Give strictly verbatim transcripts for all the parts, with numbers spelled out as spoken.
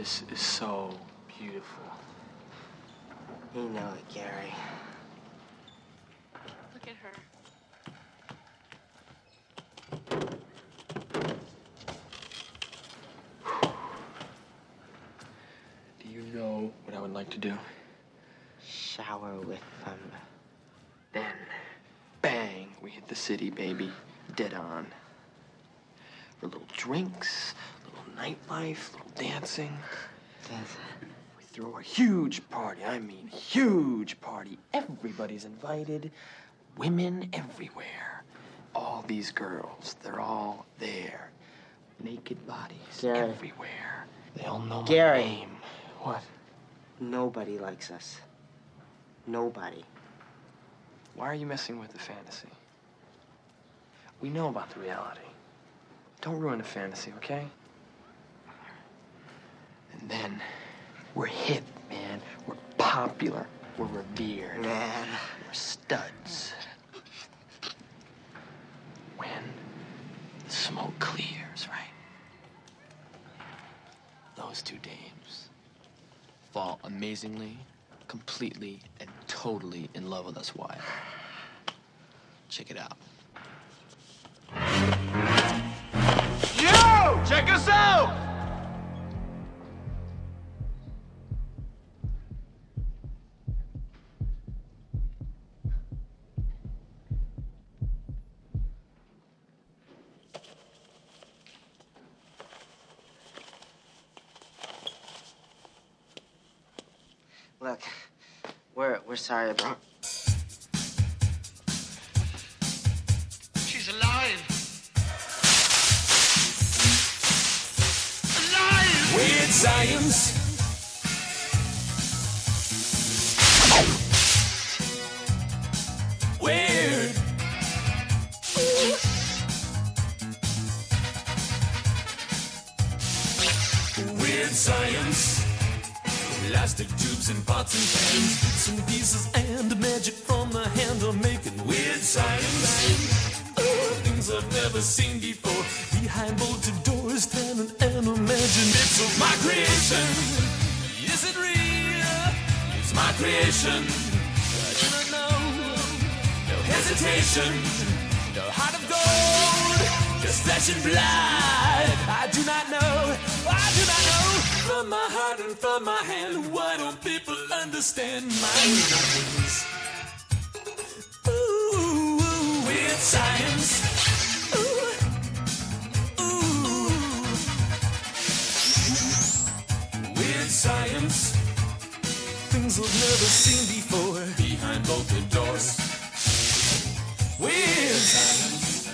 This is so beautiful. You know it, Gary. Look at her. Do you know what I would like to do? Shower with thunder. Then, bang, we hit the city, baby. Dead on. For little drinks, little nightlife, little dancing. That's We throw a huge party. I mean, huge party. Everybody's invited. Women everywhere. All these girls, they're all there. Naked bodies Gary. everywhere. They all know my Gary. name. What? Nobody likes us. Nobody. Why are you messing with the fantasy? We know about the reality. Don't ruin the fantasy, okay? And then, we're hip, man. We're popular. We're revered. Man. We're studs. When the smoke clears, right? Those two dames fall amazingly, completely, and totally in love with us, Wyatt. Check it out. Yo! Check us out! Look, we're we're sorry about. She's alive. Alive! Weird science. Weird. Weird science. Elastic tubes and pots and pans, bits and pieces and magic from the hand are making weird science. Oh, things I've never seen before. Behind bolted doors, standing and imagine bits of my creation. Is it real? It's my creation. I do not know. No hesitation. No heart of gold. Just flesh and blood. I do not know. I do not know. From my heart and from my hand, why don't people understand my feelings? Ooh, weird science. Ooh, ooh, weird science. Things I've never seen before. Behind bolted doors. Weird science.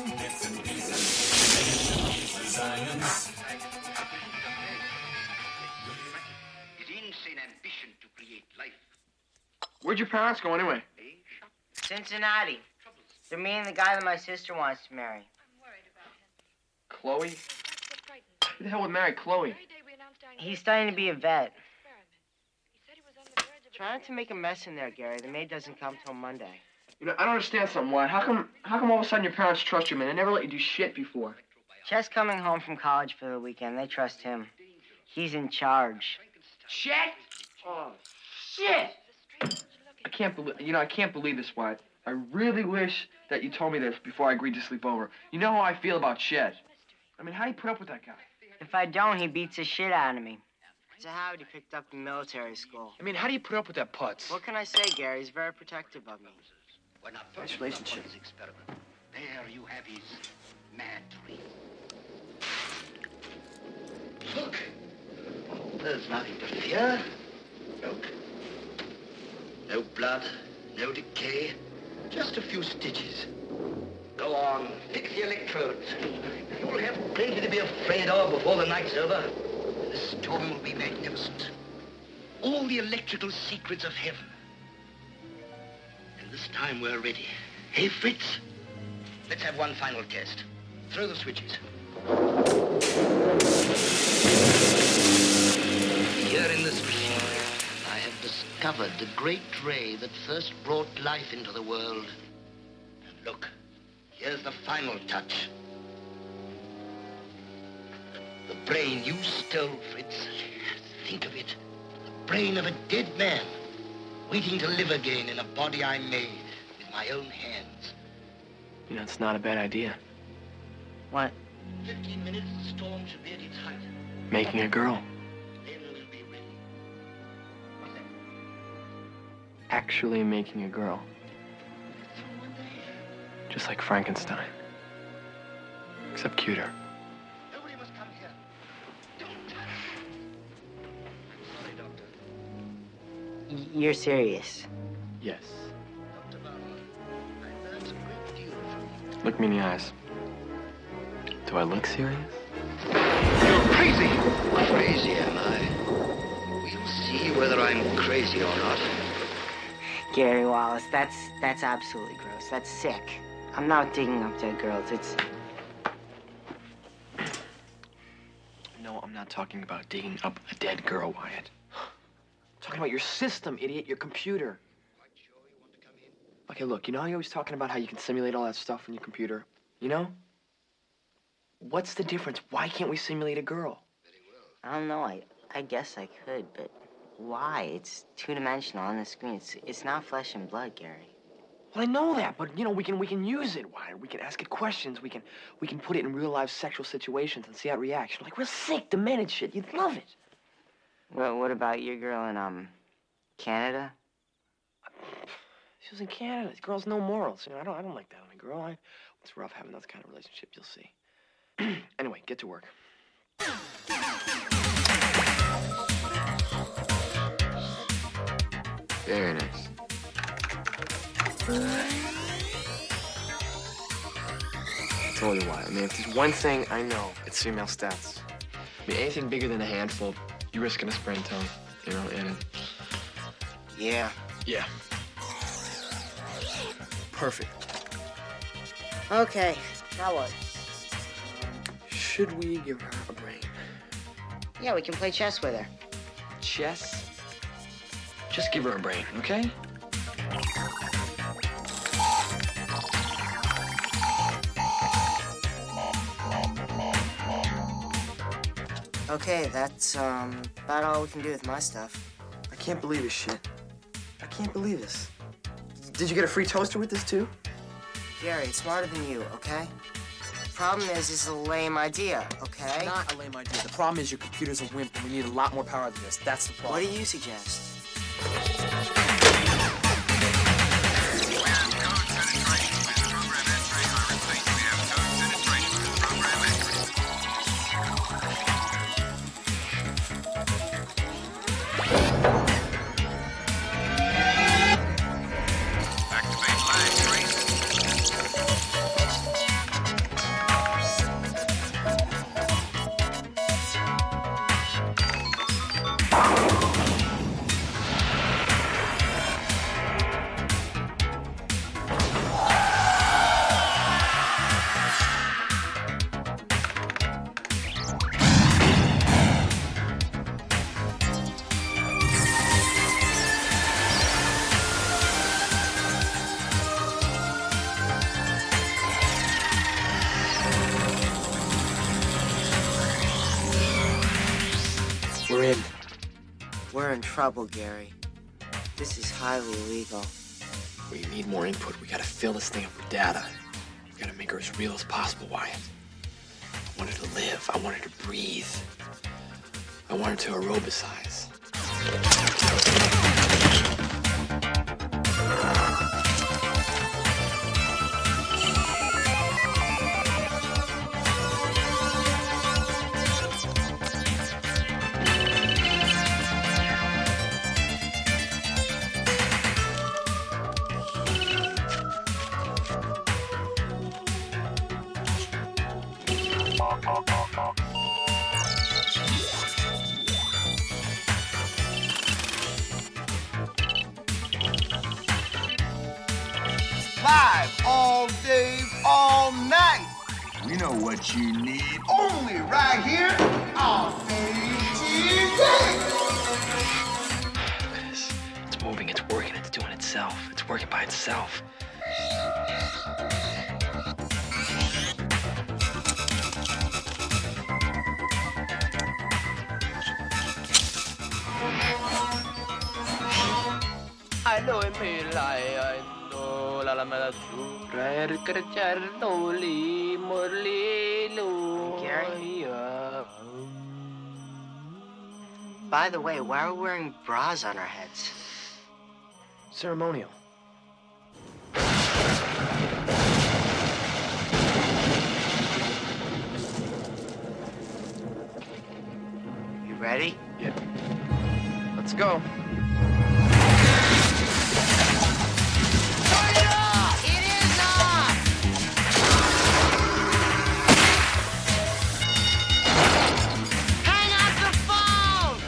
Science. Where'd your parents go anyway? Cincinnati. They're meeting the guy that my sister wants to marry. Chloe? Who the hell would marry Chloe? He's starting to be a vet. Try not to make a mess in there, Gary. The maid doesn't come till Monday. You know, I don't understand something, Wyatt. How come, how come all of a sudden your parents trust you, man? They never let you do shit before. Chet's coming home from college for the weekend. They trust him. He's in charge. Chet? Oh, shit! I can't believe, you know, I can't believe this, Wyatt. I really wish that you told me this before I agreed to sleep over. You know how I feel about Chet. I mean, how do you put up with that guy? If I don't, he beats the shit out of me. It's a habit he picked up in military school. I mean, how do you put up with that putz? What can I say, Gary? He's very protective of me. Nice relationship. There you have his mad dream. Look, there's nothing to fear. Look. No blood, no decay, just a few stitches. Go on, fix the electrodes. You'll have plenty to be afraid of before the night's over. The storm will be magnificent. All the electrical secrets of heaven. And this time we're ready. Hey, Fritz? Let's have one final test. Throw the switches. Here in this machine, I have discovered the great ray that first brought life into the world. And look, here's the final touch. The brain you stole, Fritz, think of it. The brain of a dead man, waiting to live again in a body I made with my own hands. You know, it's not a bad idea. What? Fifteen minutes, the storm should be at its height. Making a girl. Then we'll be ready. What's that? Actually making a girl. Someone there. Just like Frankenstein. Except cuter. Nobody must come here. Don't touch. I'm sorry, Doctor. Y- you're serious. Yes. Doctor Barlow, I learned a great deal from you. Look me in the eyes. Do I look serious? You're crazy! Crazy, am I? We'll see whether I'm crazy or not. Gary Wallace, that's that's absolutely gross. That's sick. I'm not digging up dead girls. It's... No, I'm not talking about digging up a dead girl, Wyatt. I'm talking about your system, idiot, your computer. Quite sure you want to come in? Okay, look, you know how you're always talking about how you can simulate all that stuff in your computer? You know? What's the difference? Why can't we simulate a girl? Very well. I don't know. I I guess I could, but why? It's two-dimensional on the screen. It's it's not flesh and blood, Gary. Well, I know that, but you know, we can we can use it, Wyatt. We can ask it questions. We can we can put it in real life sexual situations and see how it reacts. Like real sick, demented shit. You'd love it. Well, what about your girl in um Canada? She was in Canada. This girl's no morals. You know, I don't I don't like that on a girl. I, it's rough having those kind of relationships. You'll see. Anyway, get to work. Very nice. I told you why. I mean, if there's one thing I know, it's female stats. I mean, anything bigger than a handful, you risk a sprained toe. You know, and Yeah. yeah. Perfect. Okay. Now what? Should we give her a brain? Yeah, we can play chess with her. Chess? Just give her a brain, okay? Okay, that's um about all we can do with my stuff. I can't believe this shit. I can't believe this. Did you get a free toaster with this, too? Gary, it's smarter than you, okay? Problem is, it's a lame idea, okay? Not a lame idea. The problem is your computer's a wimp, and we need a lot more power than this. That's the problem. What do you suggest? We're in. We're in trouble, Gary. This is highly illegal. We need more input. We gotta fill this thing up with data. We gotta make her as real as possible, Wyatt. I want her to live. I want her to breathe. I want her to aerobicize. Live all day, all night. We know what you need. Only right here on A T V. It's moving, it's working, it's doing itself. It's working by itself. lui mi laiando la lamella azzurra e ricrecciaroli morlino. Gary? By the way, why are we wearing bras on our heads? Ceremonial. You ready? Yeah. Let's go. Turn it off! It is off! Hang up the phone!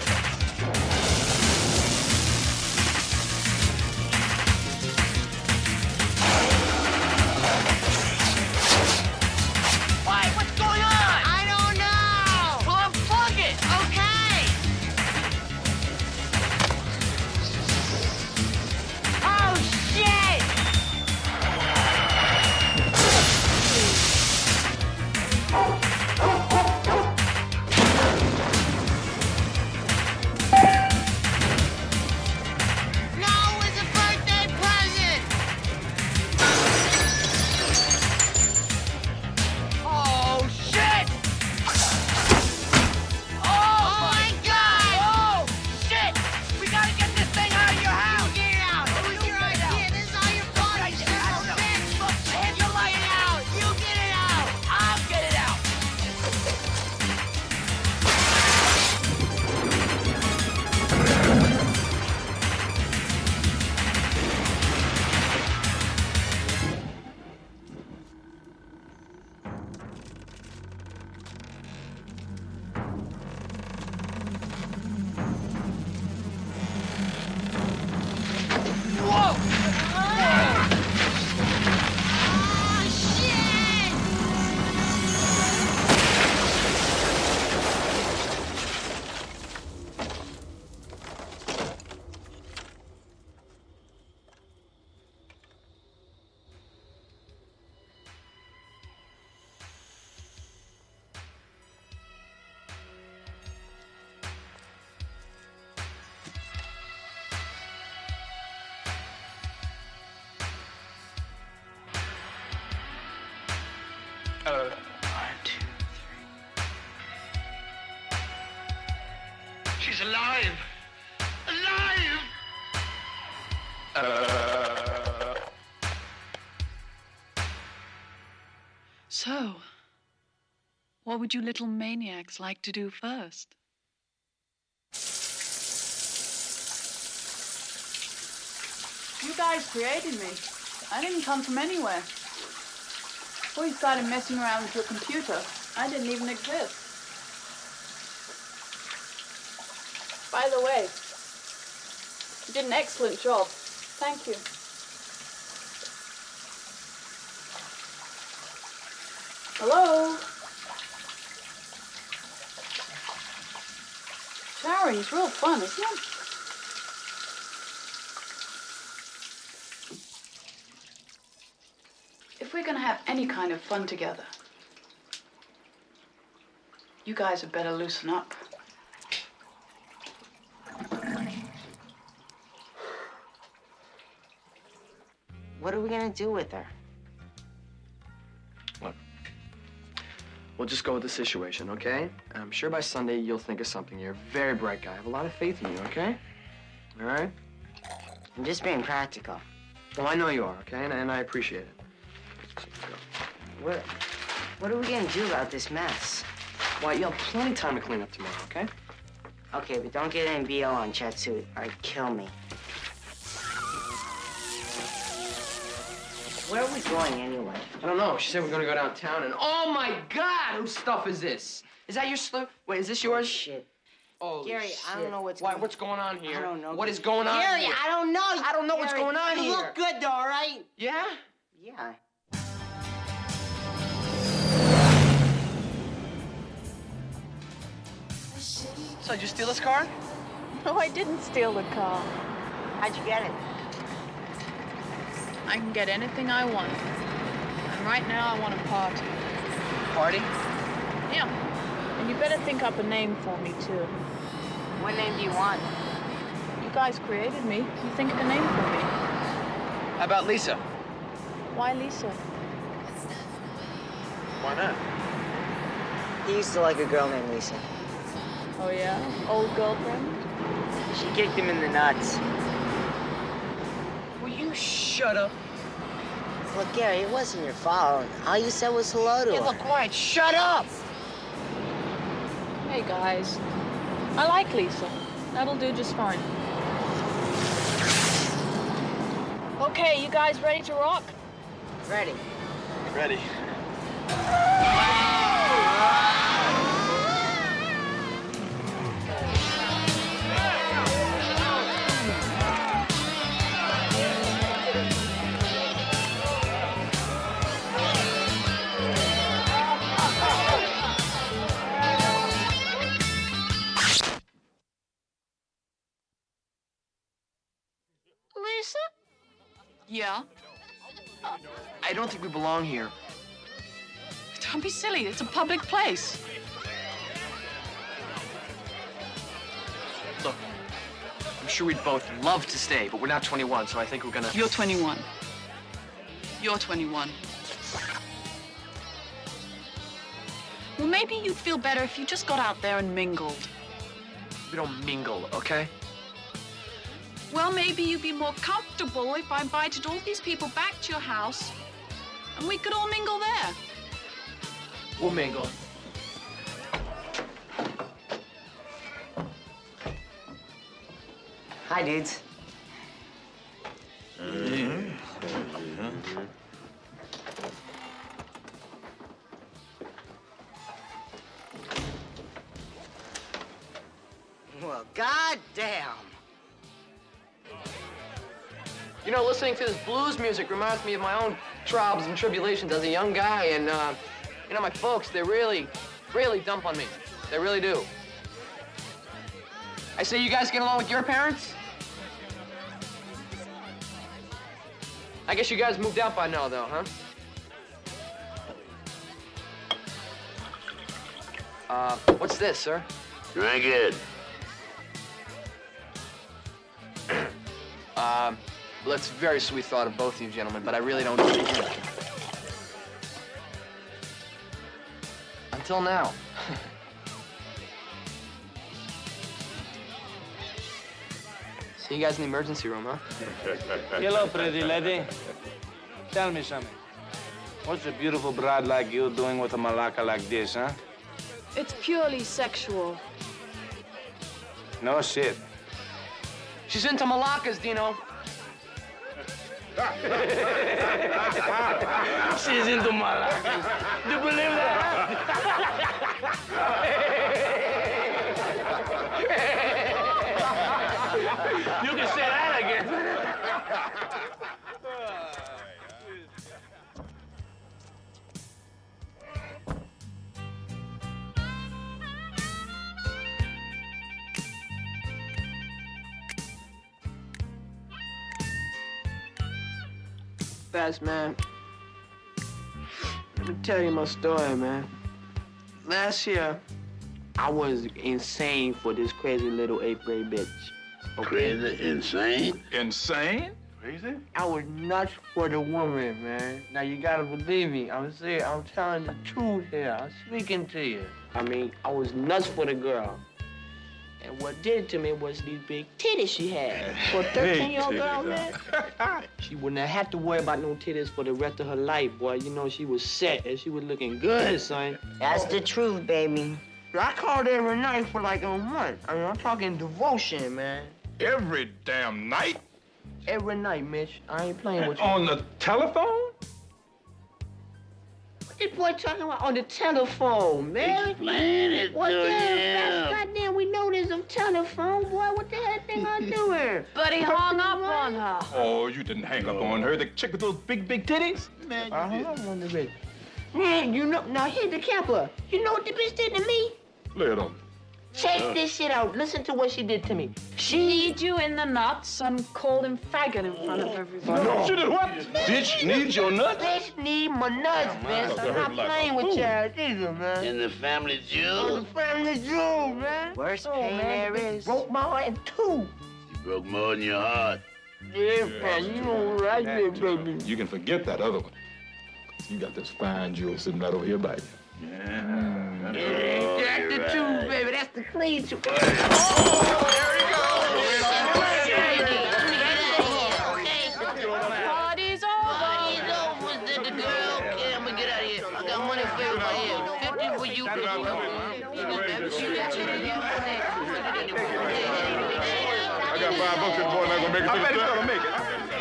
Why? What's going on? I don't know! Well, unplug it. Okay! Oh, shit! No, it's a birthday present! Oh shit! Oh, Oh my God! Oh shit! We gotta get this thing out of your house. Get it out! It was your idea! This is all your fault, Right you there. I son don't of a know. bitch! Look, hit the light out. You get it out! I'll get it out. Whoa! Oh, shit! Uh, She's alive! Alive! uh, So, what would you little maniacs like to do first? You guys created me. I didn't come from anywhere. Before you started messing around with your computer, I didn't even exist. By the way, you did an excellent job. Thank you. Hello? Showering real fun, isn't it? If we're gonna have any kind of fun together, you guys had better loosen up. What are we gonna do with her? Look, we'll just go with the situation, okay? I'm sure by Sunday you'll think of something. You're a very bright guy. I have a lot of faith in you, okay? All right? I'm just being practical. Well, I know you are, okay? And, and I appreciate it. What, what are we gonna do about this mess? Well, you'll have plenty of time to clean up tomorrow, okay? Okay, but don't get any B O on Chetsu or kill me. Where are we going anyway? I don't know. She said we're gonna go downtown and... Oh, my God! Whose stuff is this? Is that your slip? Wait, is this yours? Shit. Oh, Gary, shit. I don't know what's Why, going- what's going on here? I don't know. What is going on Gary, here? I don't know. I don't know what's Gary, going on you here. look good though, all right? Yeah? Yeah. So, did you steal this car? No, I didn't steal the car. How'd you get it? I can get anything I want. And right now, I want a party. Party? Yeah. And you better think up a name for me, too. What name do you want? You You guys created me. You think of a name for me. How about Lisa? Why Lisa? Why not? He used to like a girl named Lisa. Oh, yeah? Old girlfriend? She kicked him in the nuts. Will you shut up? Look, Gary, it wasn't your fault. All you said was hello to Hey, her. look, quiet. Shut up! Hey, guys. I like Lisa. That'll do just fine. Okay, you guys ready to rock? Ready. Ready. Lisa? Yeah? I don't think we belong here. Don't be silly. It's a public place. Look, I'm sure we'd both love to stay, but we're not twenty-one, so I think we're gonna... You're twenty-one. You're twenty-one. Well, maybe you'd feel better if you just got out there and mingled. We don't mingle, okay? Well, maybe you'd be more comfortable if I invited all these people back to your house and we could all mingle there. We'll mingle. Hi, dudes. Well, goddamn. You know, listening to this blues music reminds me of my own trials and tribulations as a young guy, and, uh, you know, my folks, they really, really dump on me. They really do. I say, you guys get along with your parents? I guess you guys moved out by now, though, huh? Uh, what's this, sir? Drink it. Um, well, that's very sweet thought of both of you gentlemen, but I really don't drink it. Until now. See you guys in the emergency room, huh? Hello, pretty lady. Tell me something. What's a beautiful bride like you doing with a malacca like this, huh? It's purely sexual. No shit. She's into malaccas, Dino. She's into malacas. Do you believe that? You can say that again. Fast man. Let me tell you my story, man. Last year, I was insane for this crazy little eighth grade bitch. Okay? Crazy, insane? Insane? Crazy? I was nuts for the woman, man. Now you gotta believe me. I'm serious. I'm telling the truth here. I'm speaking to you. I mean, I was nuts for the girl. And what did it to me was these big titties she had. For a thirteen-year-old girl, man. She wouldn't have had to worry about no titties for the rest of her life, boy. You know, she was set and she was looking good, son. That's the truth, baby. I called every night for like a month. I mean, I'm talking devotion, man. Every damn night? Every night, Mitch. I ain't playing with you. On the telephone? What this boy talking about on the telephone, man? Explain it What to the hell? him. Goddamn, we know there's a telephone, boy. What the hell thing I do here? But he hung up on her. Oh, you didn't hang up on her. The chick with those big, big titties? Man, I hung up on the bitch. Man, you know, now here's the capper. You know what the bitch did to me? Lay it on. Check this shit out. Listen to what she did to me. She kneed you in the nuts and called him faggot in front of everybody. No. She did what? Bitch needs your nuts? Bitch need my nuts, bitch. I'm not playing with y'all either, man. In the family I'm jewel? the family jewel, man. Worst Oh, pain man, there the bitch is. broke my heart in two. You Broke more than your heart. Yeah, Pop, you don't like me, baby. You can forget that other one. You got this fine jewel sitting right over here by you. Yeah. Mm. Yeah, that's the right. truth, baby. That's the clean truth. Oh, there he goes. Party's over. Party's over, said the girl. Yeah, I'm gonna get out of here. I got money for everybody else. fifty for you, fifty for I got five bucks and the boy not gonna make it to the I bet he's gonna make it.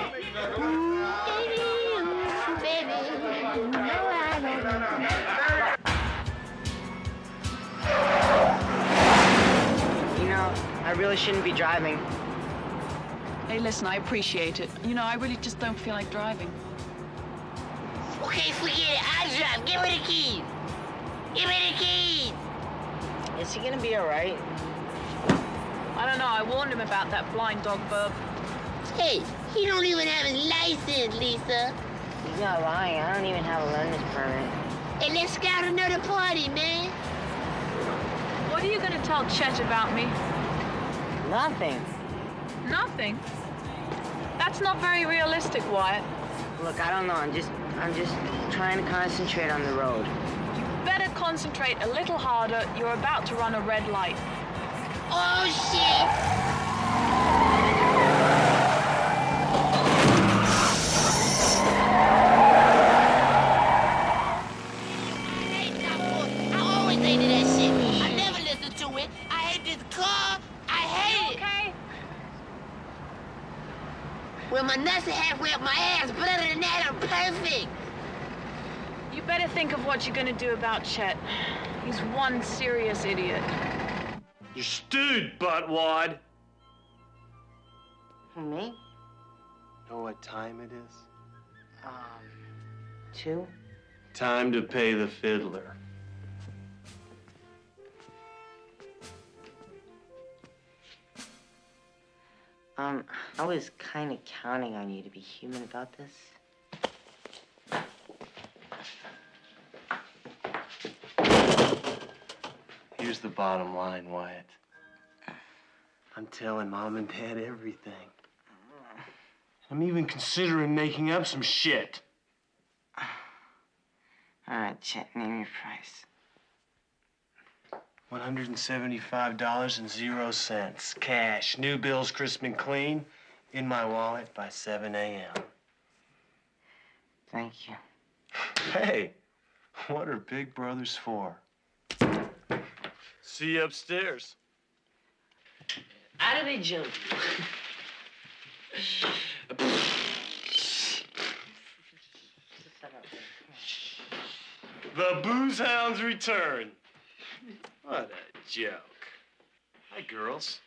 You know, I really shouldn't be driving. Hey, listen, I appreciate it. You know, I really just don't feel like driving. Okay, forget it. I drive. Give me the keys. Give me the keys. Is he gonna be all right? I don't know. I warned him about that blind dog burp. Hey, he don't even have his license, Lisa. He's not lying. I don't even have a learner's permit. Hey, let's scout another party, man. What are you going to tell Chet about me? Nothing. Nothing? That's not very realistic, Wyatt. Look, I don't know. I'm just, I'm just trying to concentrate on the road. You better concentrate a little harder. You're about to run a red light. Oh, shit. I always hated that shit. I never listened to it. I hate this car. I hate it. Okay? Well, my nuts are halfway up my ass, but other than that, I'm perfect. You better think of what you're going to do about Chet. He's one serious idiot. You stewed, buttwad. Me? Know what time it is? Um, two? Time to pay the fiddler. Um, I was kind of counting on you to be human about this. Here's the bottom line, Wyatt. I'm telling Mom and Dad everything. I'm even considering making up some shit. All right, Chet, name your price. one hundred seventy-five dollars and zero cents. Cash. New bills, crisp and clean. In my wallet by seven a m Thank you. Hey, what are big brothers for? See you upstairs. How do they jump? The Booze Hounds return. What a joke. Hi, girls.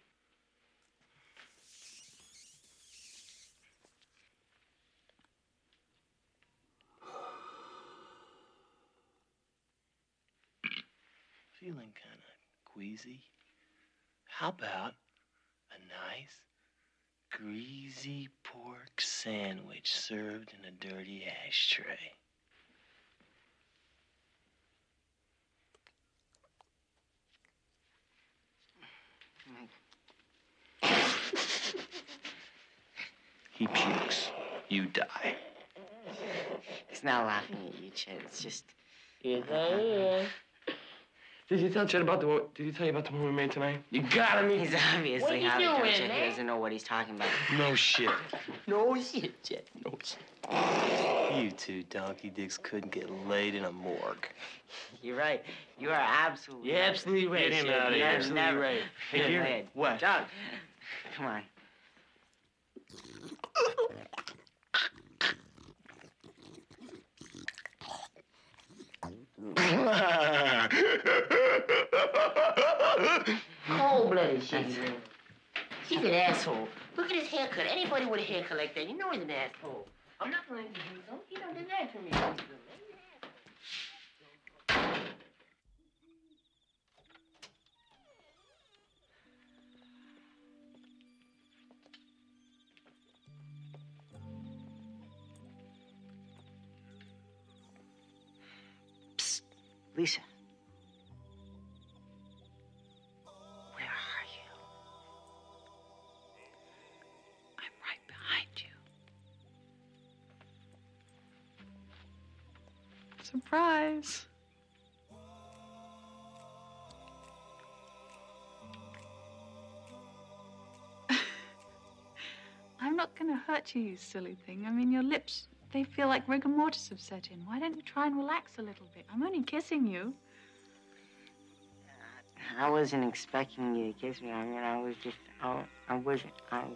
Feeling kind of queasy. How about a nice, greasy pork sandwich served in a dirty ashtray? He pukes. You die. He's not laughing at you, Chet. It's just... Yes, I am. Did you tell Chet about the one? Did he tell you about the one we made tonight? You gotta meet. He's obviously having a Chet. He doesn't know what he's talking about. No shit. No shit, Chet. No shit. You two donkey dicks couldn't get laid in a morgue. You're right. You are absolutely You're absolutely right, Get him Chet. out of You're here. absolutely Never. right. Hey, here. Ahead. What? John, come on. Cold-blooded shit. He's an asshole. Look at his haircut. Anybody with a haircut like that, you know he's an asshole. I'm not going to introduce him. He don't deserve to me. Psst. Lisa. Where are you? Surprise. I'm not going to hurt you, you silly thing. I mean, your lips, they feel like rigor mortis have set in. Why don't you try and relax a little bit? I'm only kissing you. I wasn't expecting you to kiss me. I mean, I was just, I, I wasn't, I, um...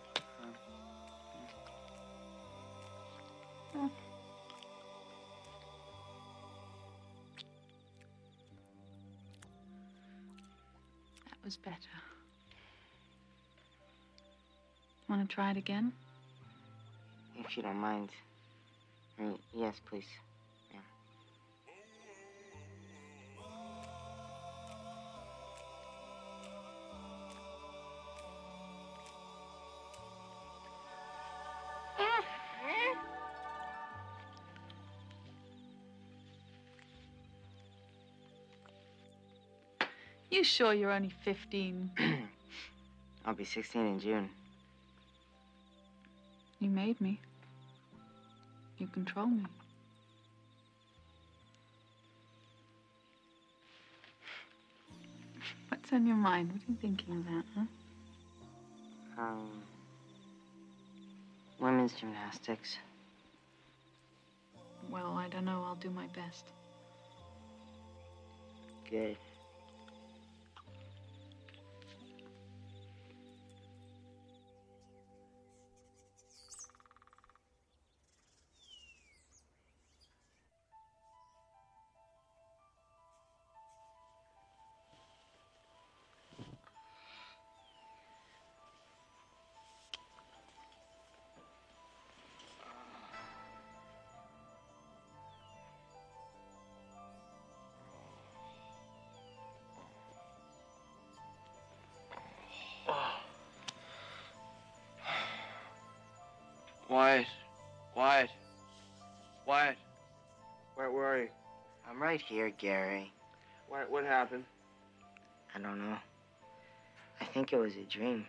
Oh. That was better. Want to try it again? If you don't mind. I mean, yes, please. Yeah. You sure you're only fifteen? I'll be sixteen in June. You made me. You control me. What's on your mind? What are you thinking about, huh? Um... Women's gymnastics. Well, I don't know. I'll do my best. Good. Wyatt. Wyatt. Wyatt. Where, where are you? I'm right here, Gary. What, what happened? I don't know. I think it was a dream.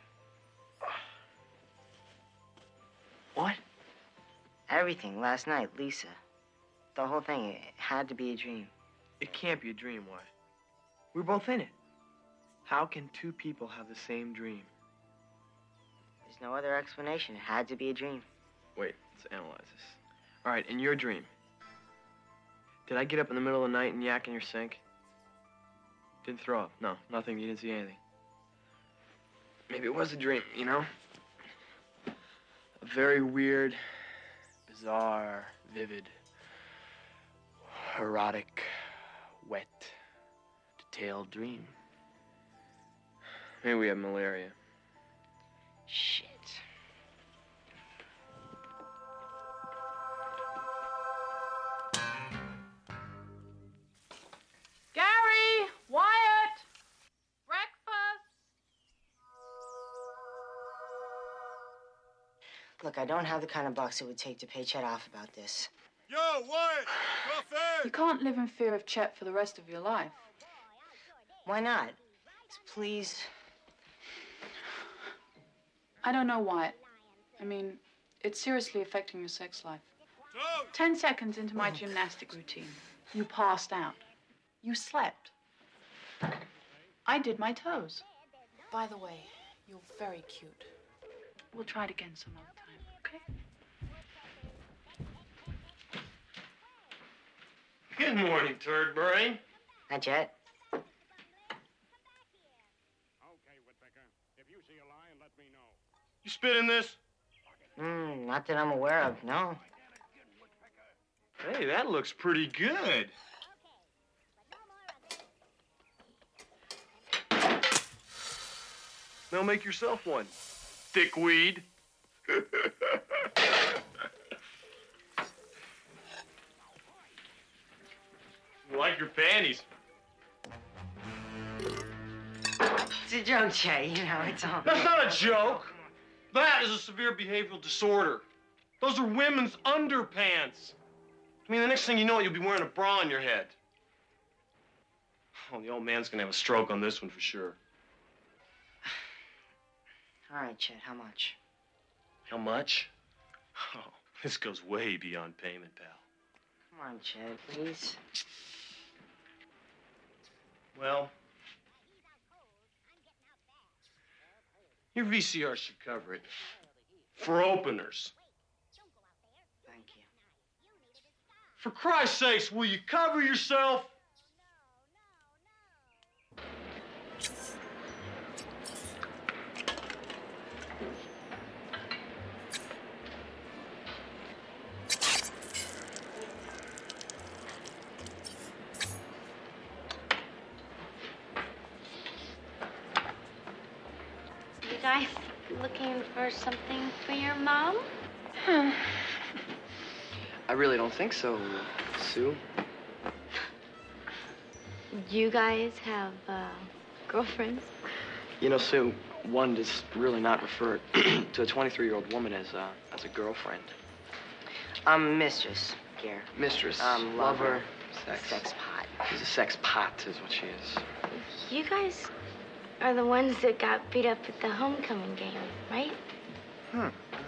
What? Everything. Last night, Lisa. The whole thing. It had to be a dream. It can't be a dream, Wyatt. We're both in it. How can two people have the same dream? There's no other explanation. It had to be a dream. Wait, let's analyze this. All right, in your dream, did I get up in the middle of the night and yak in your sink? Didn't throw up? No, nothing. You didn't see anything. Maybe it was a dream, you know? A very weird, bizarre, vivid, erotic, wet, detailed dream. Maybe we have malaria. Shit. Gary! Wyatt! Breakfast! Look, I don't have the kind of bucks it would take to pay Chet off about this. Yo, Wyatt! Coffee! You can't live in fear of Chet for the rest of your life. Why not? Please. I don't know, Wyatt. I mean, it's seriously affecting your sex life. Ten seconds into my gymnastic routine, you passed out. You slept. I did my toes. By the way, you're very cute. We'll try it again some other time, okay? Good morning, turd brain. Hi, Chet. You spit in this? Hmm, not that I'm aware of, no. Hey, that looks pretty good. Now make yourself one. Thickweed. You like your panties? It's a joke, Chet, you know, it's all... That's not a joke. That is a severe behavioral disorder. Those are women's underpants. I mean, the next thing you know, you'll be wearing a bra on your head. Oh, the old man's gonna have a stroke on this one for sure. All right, Chet, how much? How much? Oh, this goes way beyond payment, pal. Come on, Chad, please. Well, your V C R should cover it. For openers. Thank you. For Christ's sakes, will you cover yourself? You guys looking for something for your mom? I really don't think so, Sue. You guys have uh, girlfriends? You know, Sue, one does really not refer to a twenty-three-year-old woman as a, as a girlfriend. I'm mistress, Gare. Mistress. Um, lover. lover, sex. Sex pot. She's a sex pot, is what she is. You guys are the ones that got beat up at the homecoming game, right? Hmm.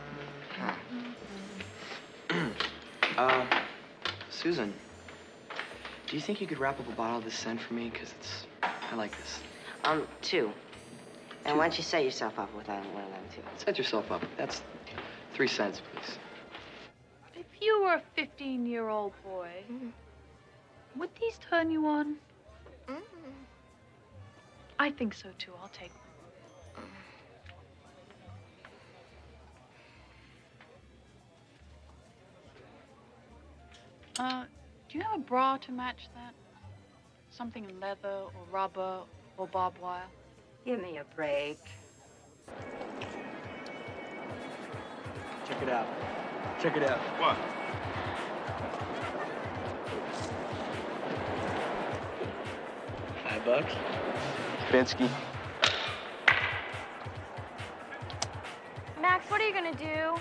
uh, Susan, do you think you could wrap up a bottle of this scent for me? Because it's, I like this. Um, two. And why don't you set yourself up with that, one of them, too? Set yourself up. That's three cents, please. If you were a fifteen-year-old boy, would these turn you on? Mm. I think so, too. I'll take one. Uh, do you have a bra to match that? Something in leather or rubber or barbed wire? Give me a break. Check it out. Check it out. What? Five bucks. Finsky. Max, what are you gonna do?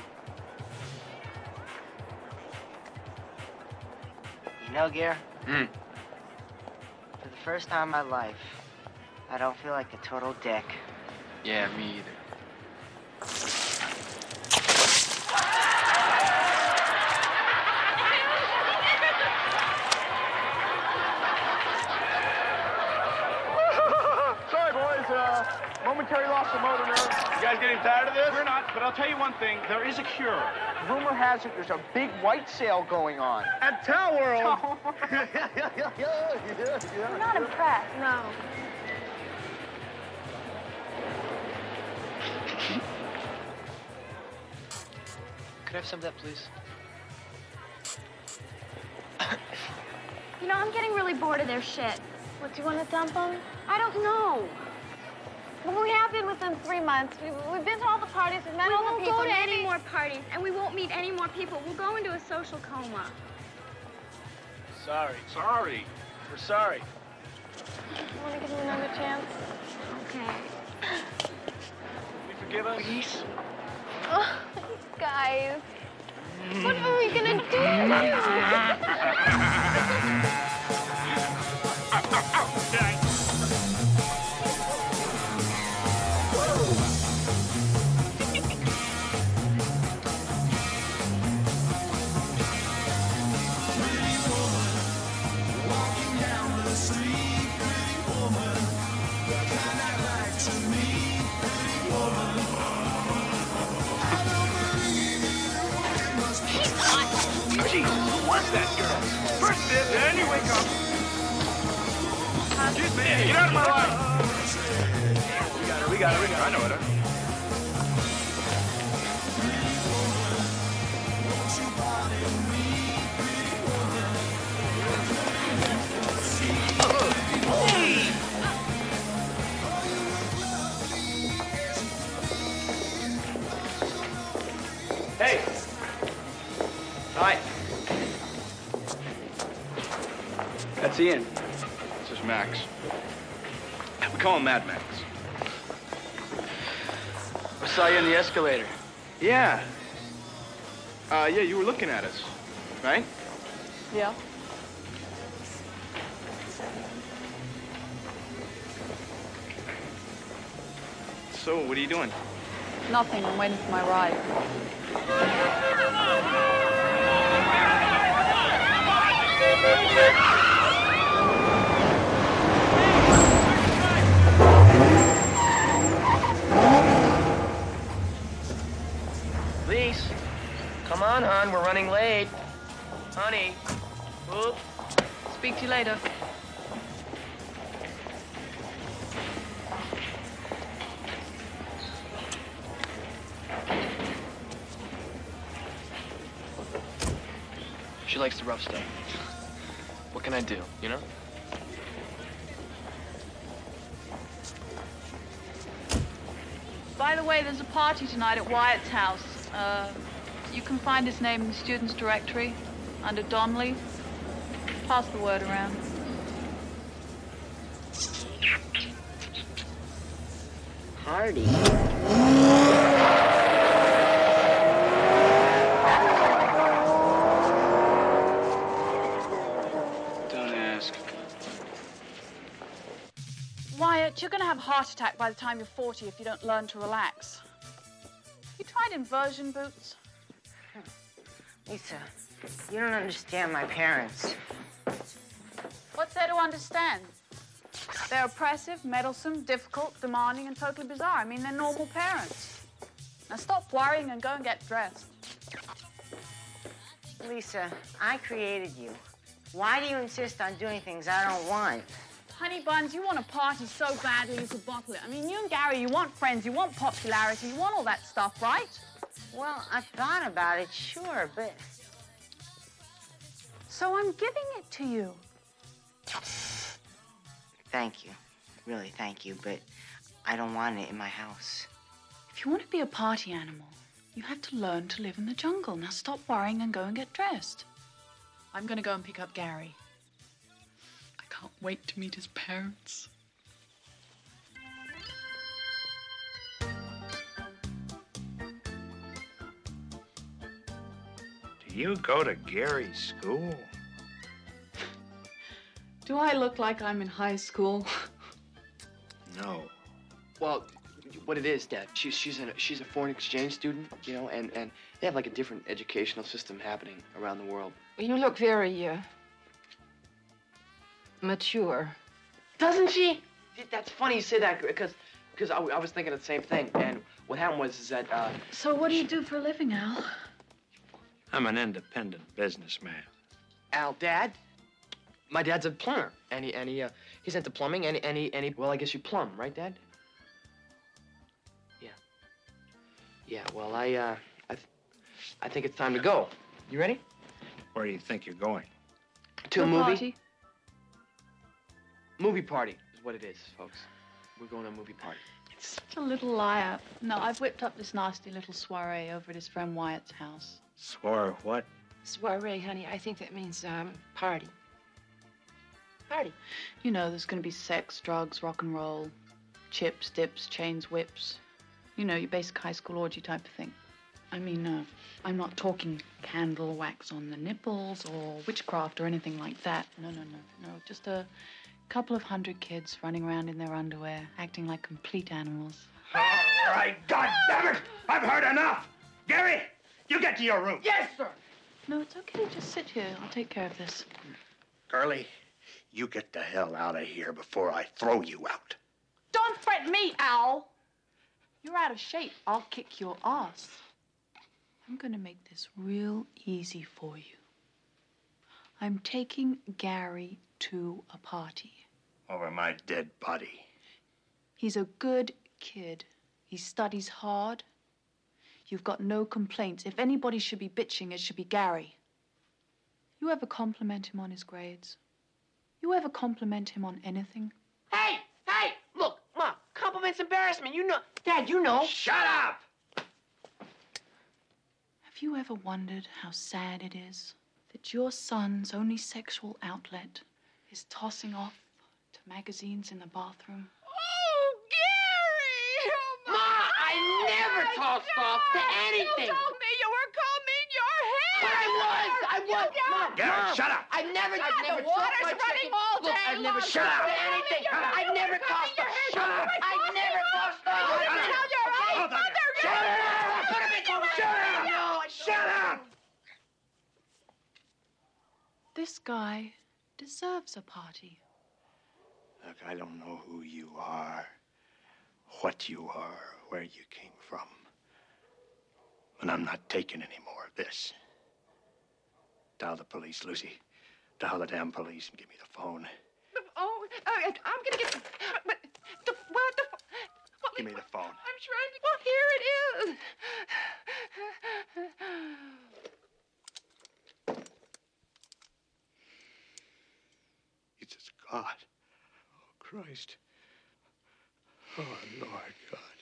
You know, Gare, Hmm. for the first time in my life, I don't feel like a total dick. Yeah, me either. Sorry, boys. Uh, momentary loss of motor nerve. You guys getting tired of this? We're not, but I'll tell you one thing. There is a cure. Rumor has it there's a big white sale going on. At Town World. I'm not impressed, no. Could I have some of that, please? You know, I'm getting really bored of their shit. What, do you want to dump them? I don't know. Well, we have been with them three months. We, we've been to all the parties. We've met We all the won't people. go to Maybe- any more parties, and we won't meet any more people. We'll go into a social coma. Sorry. Sorry. We're sorry. You want to give them another chance? Okay. You forgive us? Please? Oh, guys. What are we gonna do? Gee, who was that girl? First dip, then you wake up. Excuse me, get out of my life. We got her, we got her, we got her. I know it, huh? Hey! Hi. That's Ian. This is Max. We call him Mad Max. I saw you in the escalator. Yeah. Uh, yeah, you were looking at us, right? Yeah. So, what are you doing? Nothing. I'm waiting for my ride. Lise, come on, hon. We're running late. Honey. Oop. Speak to you later. She likes the rough stuff. What can I do, you know? By the way, there's a party tonight at Wyatt's house. Uh, you can find his name in the student's directory under Donnelly. Pass the word around. Party? Don't ask. Wyatt, you're going to have a heart attack by the time you're forty if you don't learn to relax. You tried inversion boots? Lisa, you don't understand my parents. What's there to understand? They're oppressive, meddlesome, difficult, demanding, and totally bizarre. I mean, they're normal parents. Now stop worrying and go and get dressed. Lisa, I created you. Why do you insist on doing things I don't want? Honey Buns, you want a party so badly you could bottle it. I mean, you and Gary, you want friends, you want popularity, you want all that stuff, right? Well, I've thought about it, sure, but... So I'm giving it to you. Thank you. Really, thank you, but I don't want it in my house. If you want to be a party animal, you have to learn to live in the jungle. Now stop worrying and go and get dressed. I'm going to go and pick up Gary. I can't wait to meet his parents. Do you go to Gary's school? Do I look like I'm in high school? No. Well, what it is, Dad, she's she's a she's a foreign exchange student, you know, and and they have like a different educational system happening around the world. You look very uh, mature. Doesn't she? That's funny you say that because because I, I was thinking of the same thing. And what happened was is that. Uh, So what do you do for a living, Al? I'm an independent businessman. Al, Dad. My dad's a plumber, and he and he uh, he's into plumbing, and and he and he. Well, I guess you plumb, right, Dad? Yeah. Yeah. Well, I uh, I, th I think it's time to go. You ready? Where do you think you're going? To a To movie. party. Movie party is what it is, folks. We're going to a movie party. It's such a little liar. No, I've whipped up this nasty little soiree over at his friend Wyatt's house. Swore what? Soiree, honey. I think that means um, party. Party. You know, there's going to be sex, drugs, rock and roll, chips, dips, chains, whips. You know, your basic high school orgy type of thing. I mean, uh, I'm not talking candle wax on the nipples or witchcraft or anything like that. No, no, no, no. Just a couple of hundred kids running around in their underwear, acting like complete animals. All right, God damn it! I've heard enough! Gary, you get to your room. Yes, sir. No, it's okay. Just sit here. I'll take care of this. Curly, you get the hell out of here before I throw you out. Don't fret me, Al. You're out of shape. I'll kick your ass. I'm going to make this real easy for you. I'm taking Gary to a party. Over my dead body. He's a good kid. He studies hard. You've got no complaints. If anybody should be bitching, it should be Gary. You ever compliment him on his grades? You ever compliment him on anything? Hey, hey, look, Mom, compliments embarrassment. You know, Dad, you know. Shut up! Have you ever wondered how sad it is that your son's only sexual outlet is tossing off to magazines in the bathroom? Oh, Gary! Oh, Ma, I never tossed off to anything. You told me you were combing your hair. But I was, I was. Mom, Gary, Mom, shut up. I've never, God, I've never the water's sucked my running chicken. all Look, day I've never long. Shut sucked up. anything. You're I've combing never your tossed hair. off. Shut up. I've never tossed off. You can tell your own Hold on. mother. Shut Gary. up. Put him in court. Shut up. No, Shut up! This guy deserves a party. Look, I don't know who you are, what you are, where you came from. And I'm not taking any more of this. Dial the police, Lucy. Dial the damn police and give me the phone. Oh, uh, I'm gonna get. But the what the? What, Give me the phone. I'm trying to. Well, here it is. Jesus God. Oh, Christ. Oh, Lord God.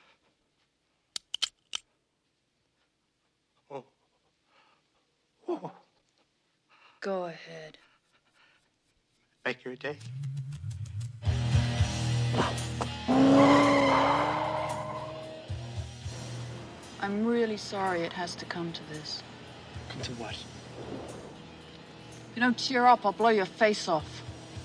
Oh. Oh. Go ahead. Make your day. I'm really sorry it has to come to this. Come to what? If you don't cheer up, I'll blow your face off.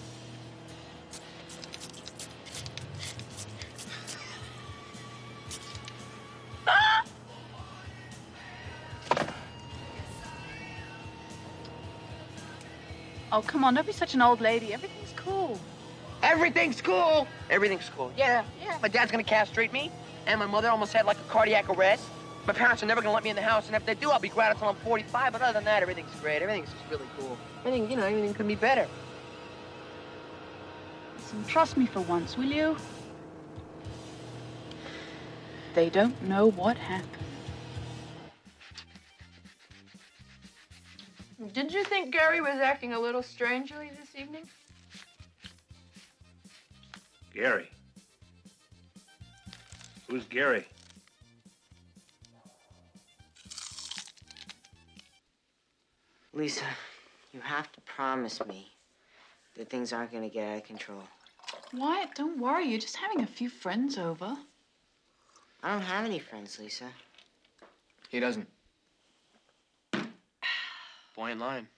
Oh, come on, don't be such an old lady. Everything's cool. Everything's cool. Everything's cool. Yeah, yeah. My dad's gonna castrate me, and my mother almost had like a cardiac arrest. My parents are never gonna let me in the house, and if they do, I'll be glad until I'm forty-five. But other than that, everything's great. Everything's just really cool. Everything, you know, everything could be better. Listen, trust me for once, will you? They don't know what happened. Did you think Gary was acting a little strangely this evening? Gary. Who's Gary? Lisa, you have to promise me that things aren't going to get out of control. Wyatt, don't worry. You're just having a few friends over. I don't have any friends, Lisa. He doesn't. Boy in line.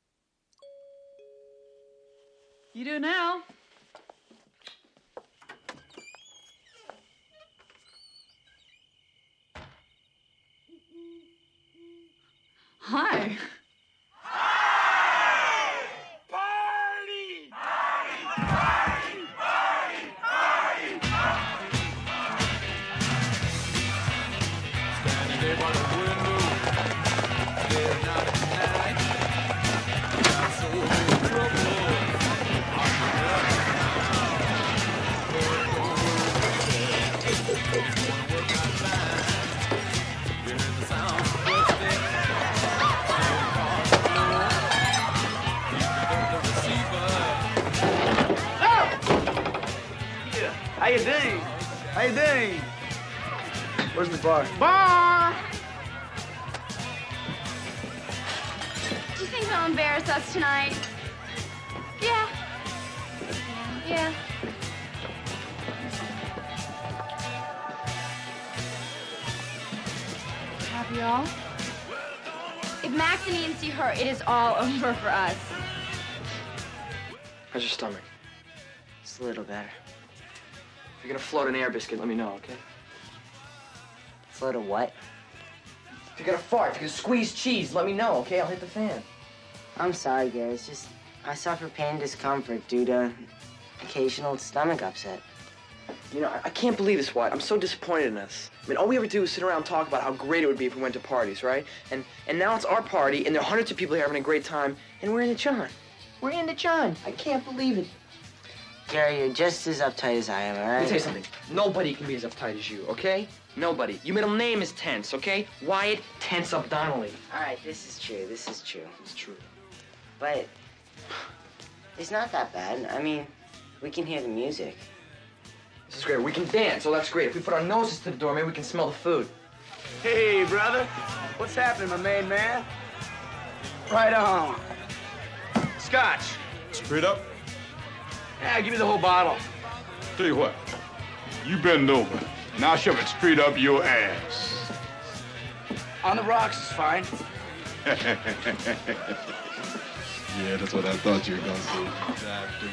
You do now. Hi. How you doing? How you doing? Where's the bar? Bar! Do you think they'll embarrass us tonight? Yeah. Yeah. Have y'all? If Max and Ian see her, it is all over for us. How's your stomach? It's a little better. If you're gonna float an air biscuit, let me know, okay? Float a what? If you're gonna fart, if you're gonna squeeze cheese, let me know, okay? I'll hit the fan. I'm sorry, Gary. It's just I suffer pain and discomfort due to occasional stomach upset. You know, I, I can't believe this, Wyatt. I'm so disappointed in us. I mean, all we ever do is sit around and talk about how great it would be if we went to parties, right? And and now it's our party, and there are hundreds of people here having a great time, and we're in the John. We're in the John. I can't believe it. Gary, you're just as uptight as I am, all right? Let me tell you something. Nobody can be as uptight as you, okay? Nobody. Your middle name is Tense, okay? Wyatt Tense Up Donnelly. All right, this is true. This is true. It's true. But it's not that bad. I mean, we can hear the music. This is great. We can dance. Oh, that's great. If we put our noses to the door, maybe we can smell the food. Hey, brother. What's happening, my main man? Right on. Scotch. Straight up? Yeah, give me the whole bottle. Tell you what, you bend over, and I'll shove it straight up your ass. On the rocks is fine. Yeah, that's what I thought you were gonna do. Exactly.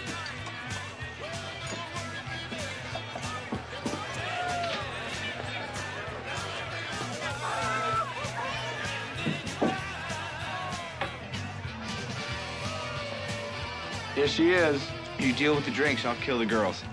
Here she is. You deal with the drinks, I'll kill the girls.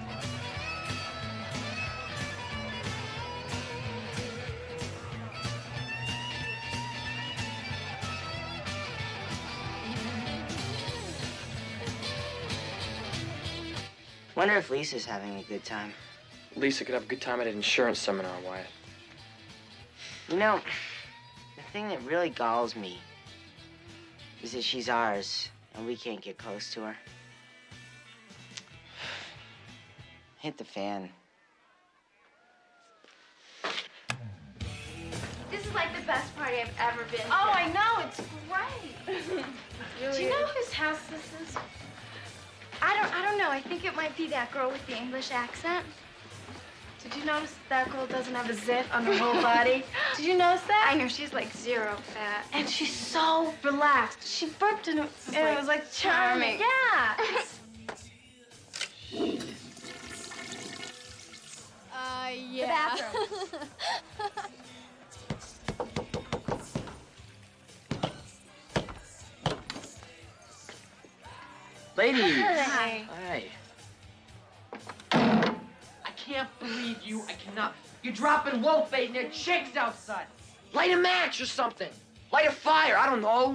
Wonder if Lisa's having a good time. Lisa could have a good time at an insurance seminar, Wyatt. You know, the thing that really galls me is that she's ours, and we can't get close to her. Hit the fan. This is like the best party I've ever been to. Oh, I know. It's great. Really Do you know is. whose house this is? I don't, I don't know. I think it might be that girl with the English accent. Did you notice that girl doesn't have a zit on her whole body? Did you notice that? I know. She's like zero fat. And she's so relaxed. She burped and it was, and like it was like charming. charming. Yeah. Uh, yeah. The bathroom. Ladies. Hi. Hi. I can't believe you. I cannot. You're dropping wolf bait and there are chicks outside. Light a match or something. Light a fire. I don't know.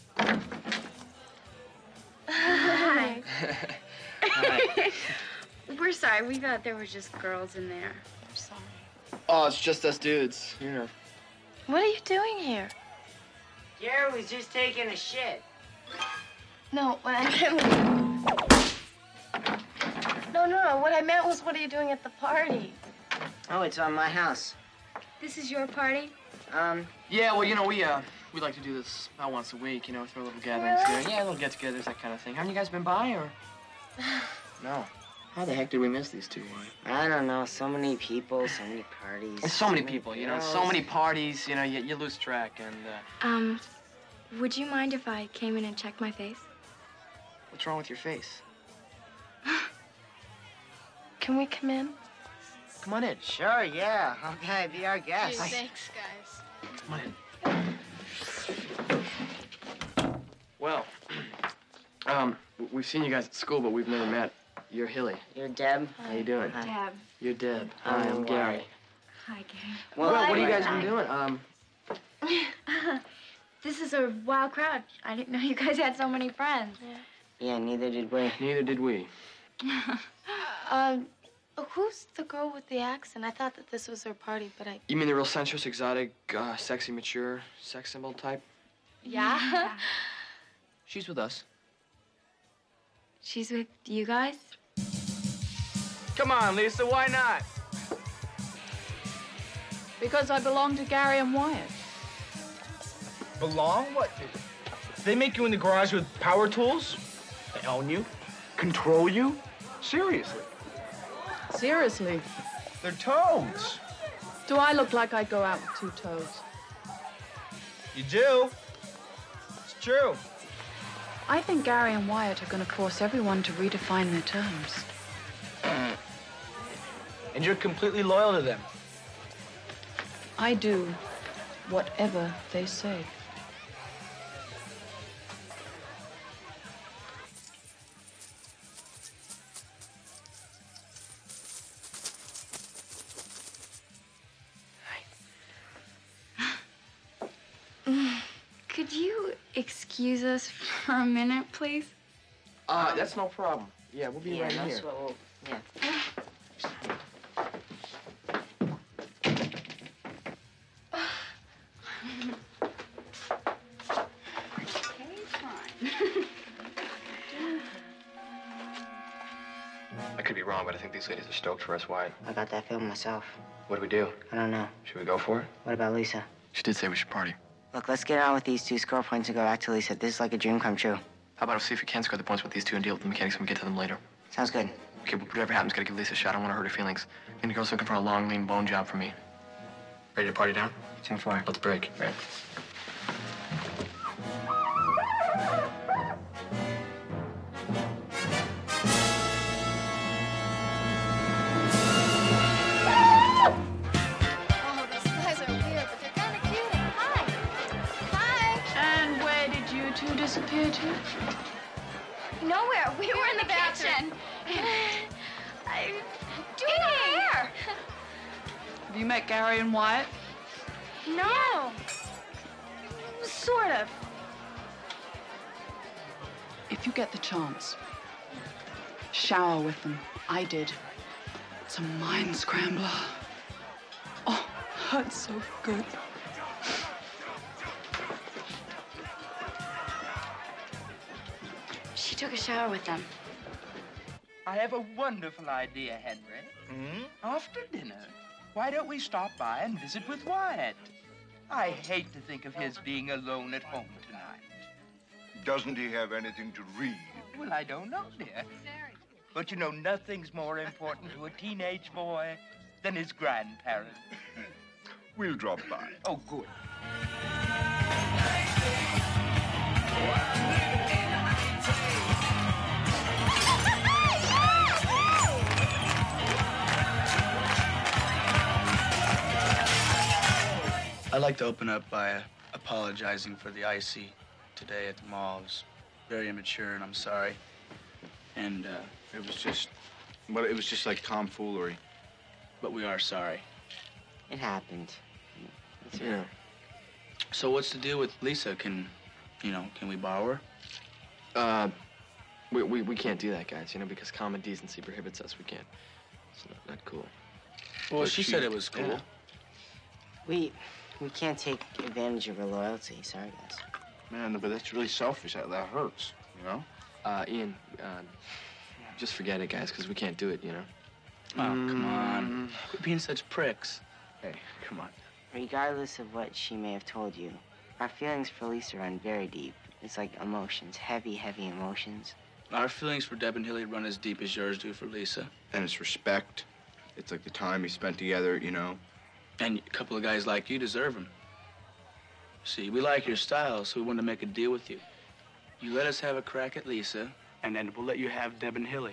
Hi. Hi. We're sorry. We thought there were just girls in there. We're sorry. Oh, it's just us dudes. You know. What are you doing here? Gary was just taking a shit. No, what I meant was... No, no, no. What I meant was, what are you doing at the party? Oh, it's on my house. This is your party? Um, Yeah, well, you know, we, uh, we like to do this about once a week, you know, throw little gatherings Really? here. Yeah, little get-togethers, that kind of thing. Haven't you guys been by, or? No. How the heck did we miss these two, Wyatt? I don't know. So many people, so many parties. There's so many people, you know, so girls. many parties, you know, you, you lose track, and, uh, Um, would you mind if I came in and checked my face? what's wrong with your face? Can we come in? Come on in. Sure, yeah. Okay, be our guest. Thanks, guys. Come on in. Well, um, w- we've seen you guys at school, but we've never met. You're Hilly. You're Deb. How you doing? Deb. You're Deb. I'm Hi, I'm Gary. Wyatt. Hi, Gary. Well, Well, what have you guys hi. been doing? Um, This is a wild crowd. I didn't know you guys had so many friends. Yeah, neither did we. neither did we. Um, who's the girl with the accent? I thought that this was her party, but I... You mean the real sensuous, exotic, uh, sexy, mature, sex symbol type? Yeah? She's with us. She's with you guys? Come on, Lisa, why not? Because I belong to Gary and Wyatt. Belong? What? They make you in the garage with power tools? They own you? Control you? Seriously? Seriously. They're toads. Do I look like I'd go out with two toads? You do. It's true. I think Gary and Wyatt are going to force everyone to redefine their terms. And you're completely loyal to them. I do whatever they say. Could you excuse us for a minute, please? Uh, that's no problem. Yeah, we'll be Yeah, right that's here. what we'll... Yeah. I could be wrong, but I think these ladies are stoked for us, Wyatt. I got that feeling myself. What do we do? I don't know. Should we go for it? What about Lisa? She did say we should party. Look, let's get on with these two score points and go back to Lisa. This is like a dream come true. How about we see if we can score the points with these two and deal with the mechanics when we get to them later? Sounds good. Okay, but whatever happens, gotta give Lisa a shot. I don't want to hurt her feelings. And the girl's looking for a long, lean bone job for me. Ready to party down? ten four. Let's break. Right. Oh, those guys are weird, but they're kind of cute. Hi. Hi. And where did you two disappear to? Nowhere. We were in the, the kitchen. I doing my hair. Have you met Gary and Wyatt? No. Yeah. Sort of. If you get the chance, shower with them. I did. It's a mind scrambler. Oh, hurts so good. She took a shower with them. I have a wonderful idea, Henry. Hmm? After dinner, why don't we stop by and visit with Wyatt? I hate to think of his being alone at home tonight. Doesn't he have anything to read? Well, I don't know, dear. But you know, nothing's more important to a teenage boy than his grandparents. We'll drop by. Oh, good. I'd like to open up by apologizing for the icy today at the mall. It was very immature, and I'm sorry. And uh, It was just, well, it was just like tomfoolery. But we are sorry. It happened. It's Yeah. So what's the deal with Lisa? Can, you know, can we borrow her? Uh, we, we, we can't do that, guys, you know, because common decency prohibits us. We can't. It's not, not cool. Well, she, she said it was cool. Yeah. We, we can't take advantage of her loyalty. Sorry, guys. Man, but that's really selfish. That, that hurts, you know? Uh, Ian, uh, just forget it, guys, because we can't do it, you know? Oh, come on. Quit being such pricks. Hey, come on. Regardless of what she may have told you, our feelings for Lisa run very deep. It's like emotions, heavy, heavy emotions. Our feelings for Deb and Hilly run as deep as yours do for Lisa. And it's respect. It's like the time we spent together, you know? And a couple of guys like you deserve them. See, we like your style, so we wanted to make a deal with you. You let us have a crack at Lisa, and then we'll let you have Deb and Hilly.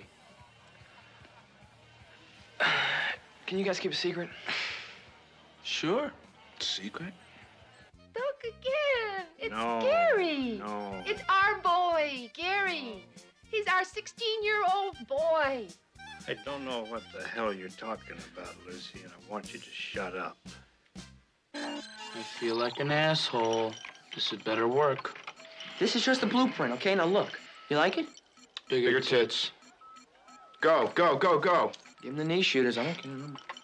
Can you guys keep a secret? Sure. Secret? Look again. It's No, Gary. no. It's our boy, Gary. He's our sixteen-year-old boy. I don't know what the hell you're talking about, Lucy, and I want you to shut up. I feel like an asshole. This had better work. This is just a blueprint, okay? Now look. You like it? Bigger, Bigger tits. Go, go, go, go. Give him the knee shooters. I don't care.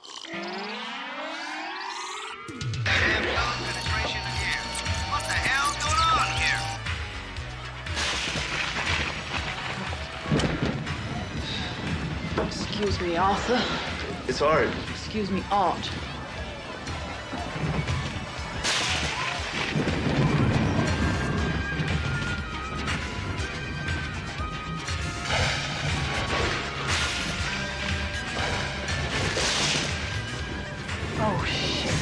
What the hell's going on here? Excuse me, Arthur. It's hard. Excuse me, Art. Oh, shit.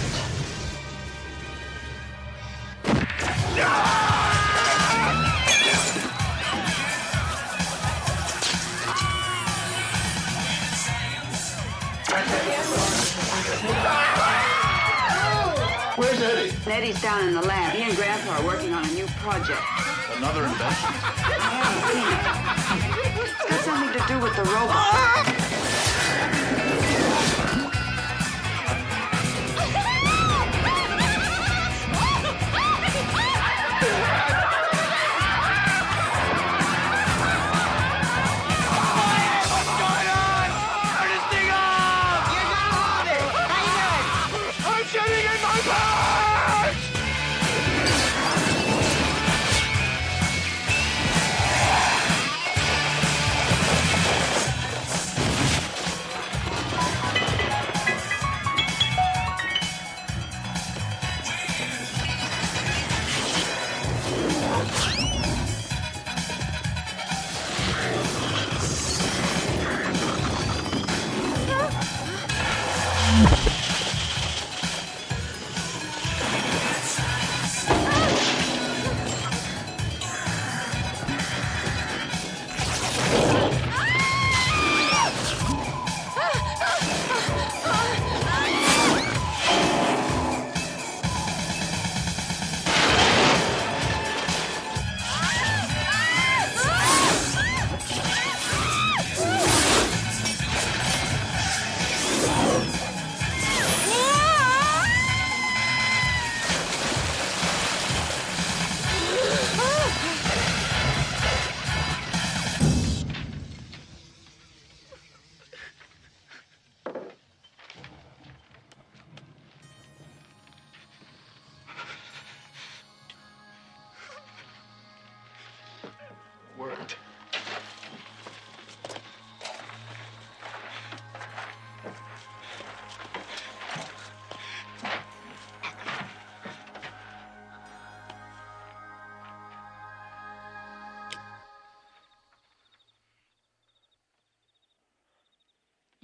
Where's Eddie? Eddie's down in the lab. He and Grandpa are working on a new project. Another invention? I haven't seen it. It's got something to do with the robot.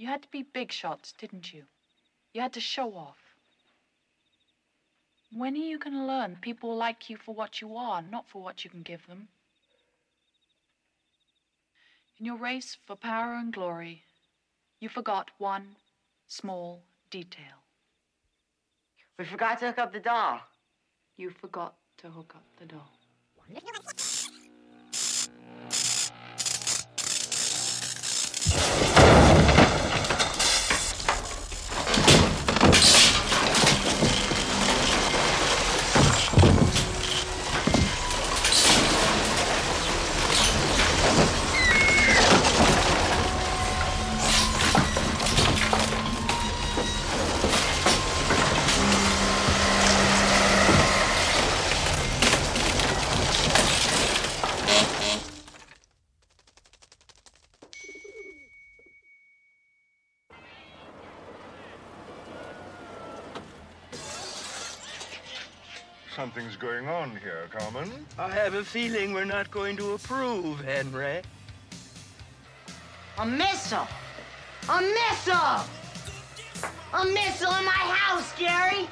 You had to be big shots, didn't you? You had to show off. When are you going to learn people will like you for what you are, not for what you can give them? In your race for power and glory, you forgot one small detail. We forgot to hook up the doll. You forgot to hook up the doll. Something's going on here, Carmen. I have a feeling we're not going to approve, Henry. A missile! A missile! A missile in my house, Gary!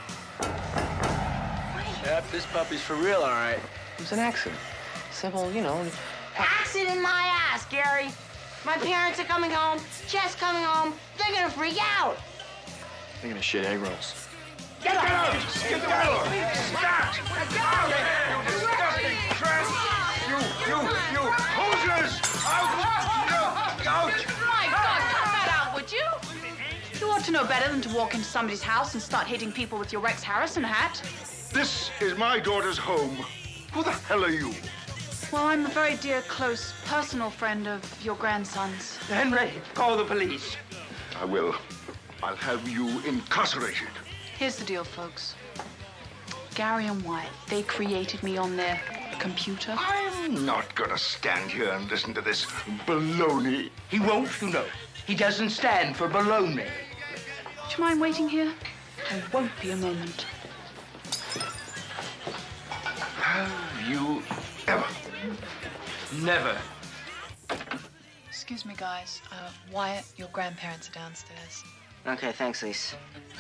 Yep, this puppy's for real, all right. It was an accident. Simple, you know. Accident in my ass, Gary! My parents are coming home, Jess coming home. They're gonna freak out! They're gonna shit egg rolls. Get out! Get out! Stop! Out there, you disgusting trash! You, you, you hosers! Out! Out! My God, cut that out, would you? You ought to know better than to walk into somebody's house and start hitting people with your Rex Harrison hat. This is my daughter's home. Who the hell are you? Well, I'm a very dear, close, personal friend of your grandson's. Henry, call the police. I will. I'll have you incarcerated. Here's the deal, folks. Gary and Wyatt, they created me on their computer. I'm not gonna stand here and listen to this baloney. He won't, you know. He doesn't stand for baloney. Do you mind waiting here? There won't be a moment. Have you ever? Never. Excuse me, guys. Uh, Wyatt, your grandparents are downstairs. Okay, thanks, Lise.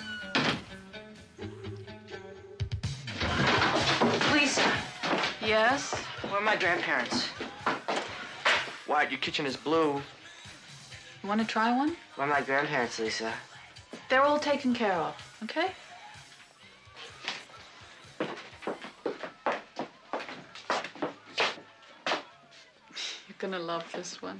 Lisa. Yes? Where are my grandparents? Wyatt, your kitchen is blue. You want to try one? Where are my grandparents, Lisa? They're all taken care of, okay? You're gonna love this one.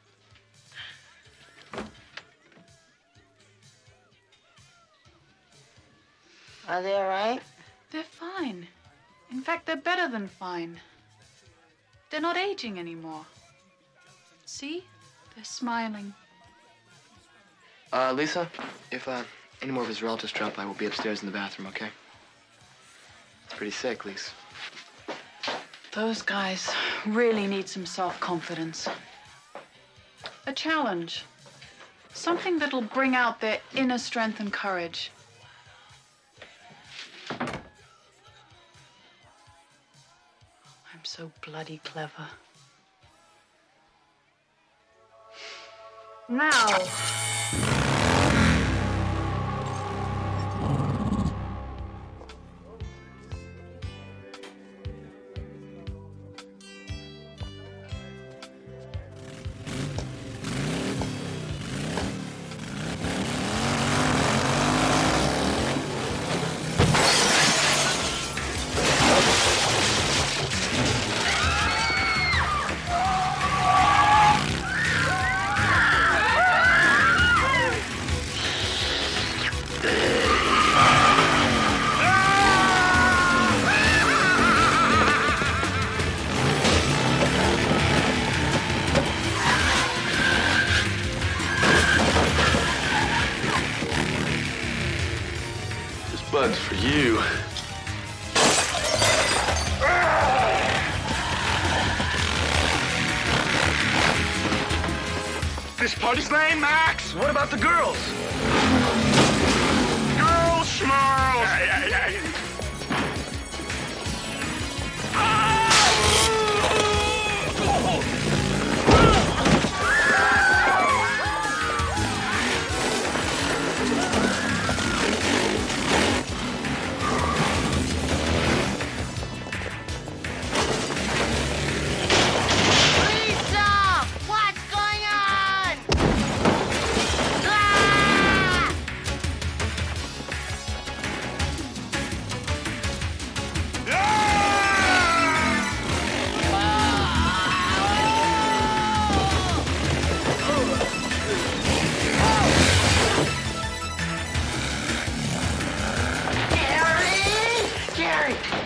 Are they all right? They're fine. In fact, they're better than fine. They're not aging anymore. See? They're smiling. Uh, Lisa, if uh, any more of his relatives drop by, we'll be upstairs in the bathroom, okay? It's pretty sick, Lisa. Those guys really need some self-confidence. A challenge. Something that'll bring out their inner strength and courage. I'm so bloody clever. Now. Bud's for you. This party's lame, Max. What about the girls? Girls, schmarls. Hey, hey, hey.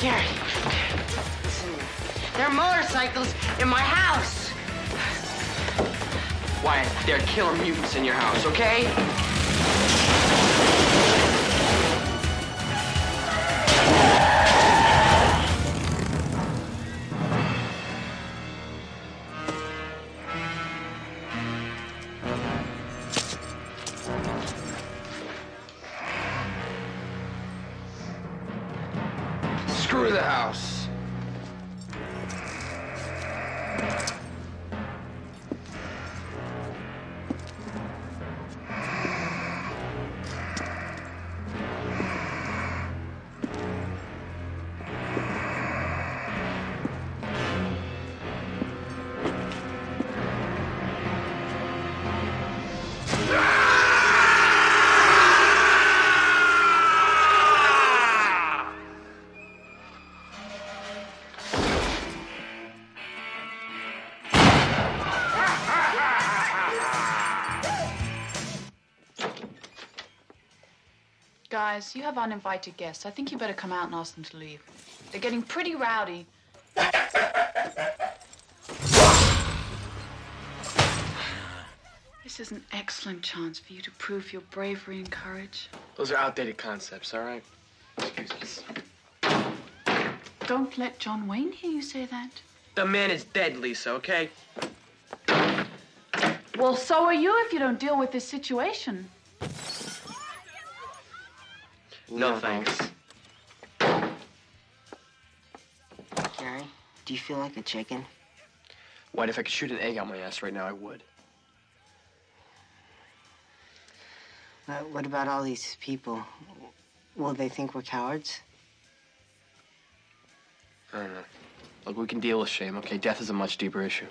Gary, listen, there are motorcycles in my house. Wyatt, there are killer mutants in your house, okay? Screw the house. Guys, you have uninvited guests. I think you better come out and ask them to leave. They're getting pretty rowdy. This is an excellent chance for you to prove your bravery and courage. Those are outdated concepts, all right? Excuse us. Don't let John Wayne hear you say that. The man is dead, Lisa, okay? Well, so are you if you don't deal with this situation. No, thanks. Gary, do you feel like a chicken? What, if I could shoot an egg out my ass right now, I would. Uh, what about all these people? Will they think we're cowards? I don't know. Look, we can deal with shame, okay? Death is a much deeper issue.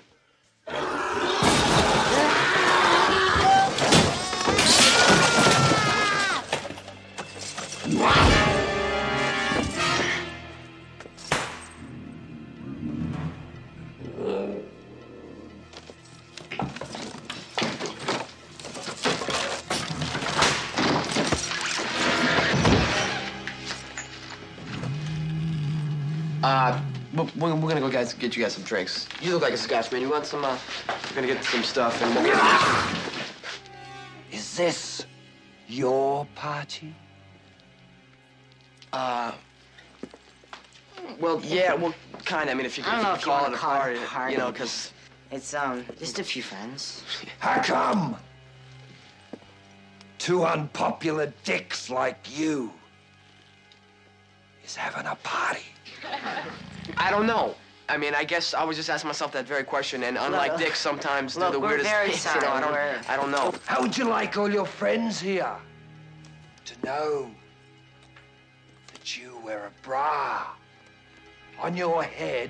Uh, we're, we're gonna go guys, get you guys some drinks. You look like a Scotsman. You want some, uh, we're gonna get some stuff and we'll get Is this your party? Uh, well, yeah, well, kind of. I mean, if you I don't can know if you call want it to a call party, it a party. you know, because... It's, um, just a few friends. How come? Two unpopular dicks like you is having a party. I don't know. I mean, I guess I was just asking myself that very question, and unlike Look, Dick, sometimes look, do the we're weirdest very things, you know, I sorry. don't, We're- I don't know. How would you like all your friends here to know that you wear a bra on your head?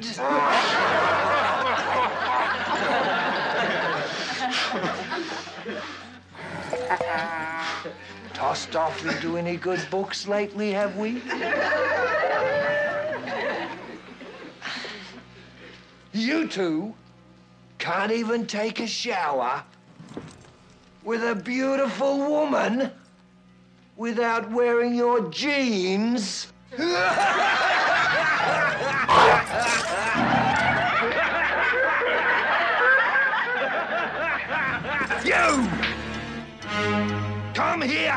Tossed off into any good books lately, have we? You two can't even take a shower with a beautiful woman without wearing your jeans. You! Come here!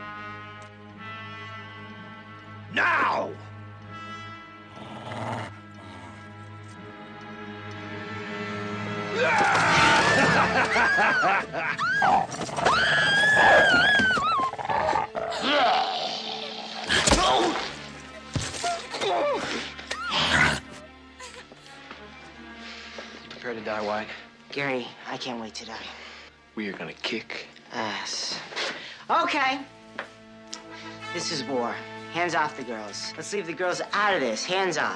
Now! Prepare to die, White. Gary, I can't wait to die. We are gonna kick ass. Okay. This is war. Hands off the girls. Let's leave the girls out of this. Hands off.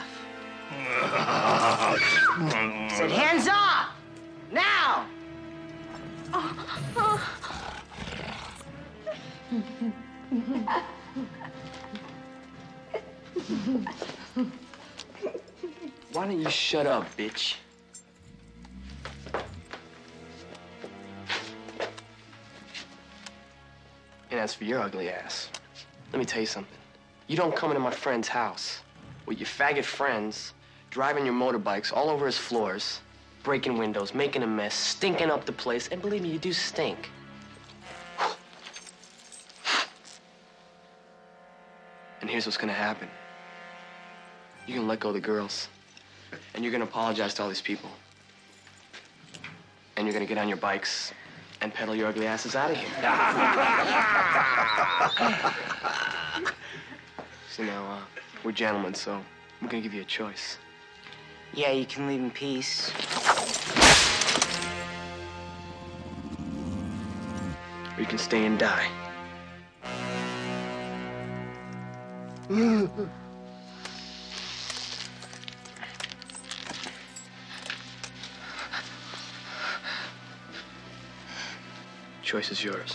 I said hands off! Now! Why don't you shut up, bitch? And as for your ugly ass, let me tell you something. You don't come into my friend's house with your faggot friends, driving your motorbikes all over his floors, breaking windows, making a mess, stinking up the place. And believe me, you do stink. And here's what's gonna happen. You're gonna let go of the girls. And you're gonna apologize to all these people. And you're gonna get on your bikes and pedal your ugly asses out of here. So now, uh, we're gentlemen, so we're gonna give you a choice. Yeah, you can leave in peace. Or you can stay and die. Choice is yours.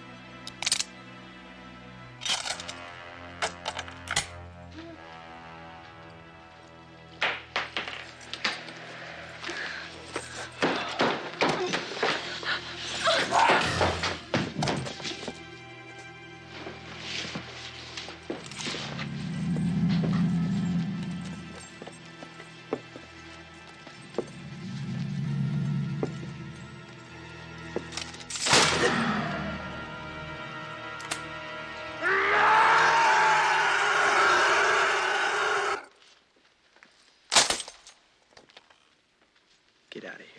Get out of here.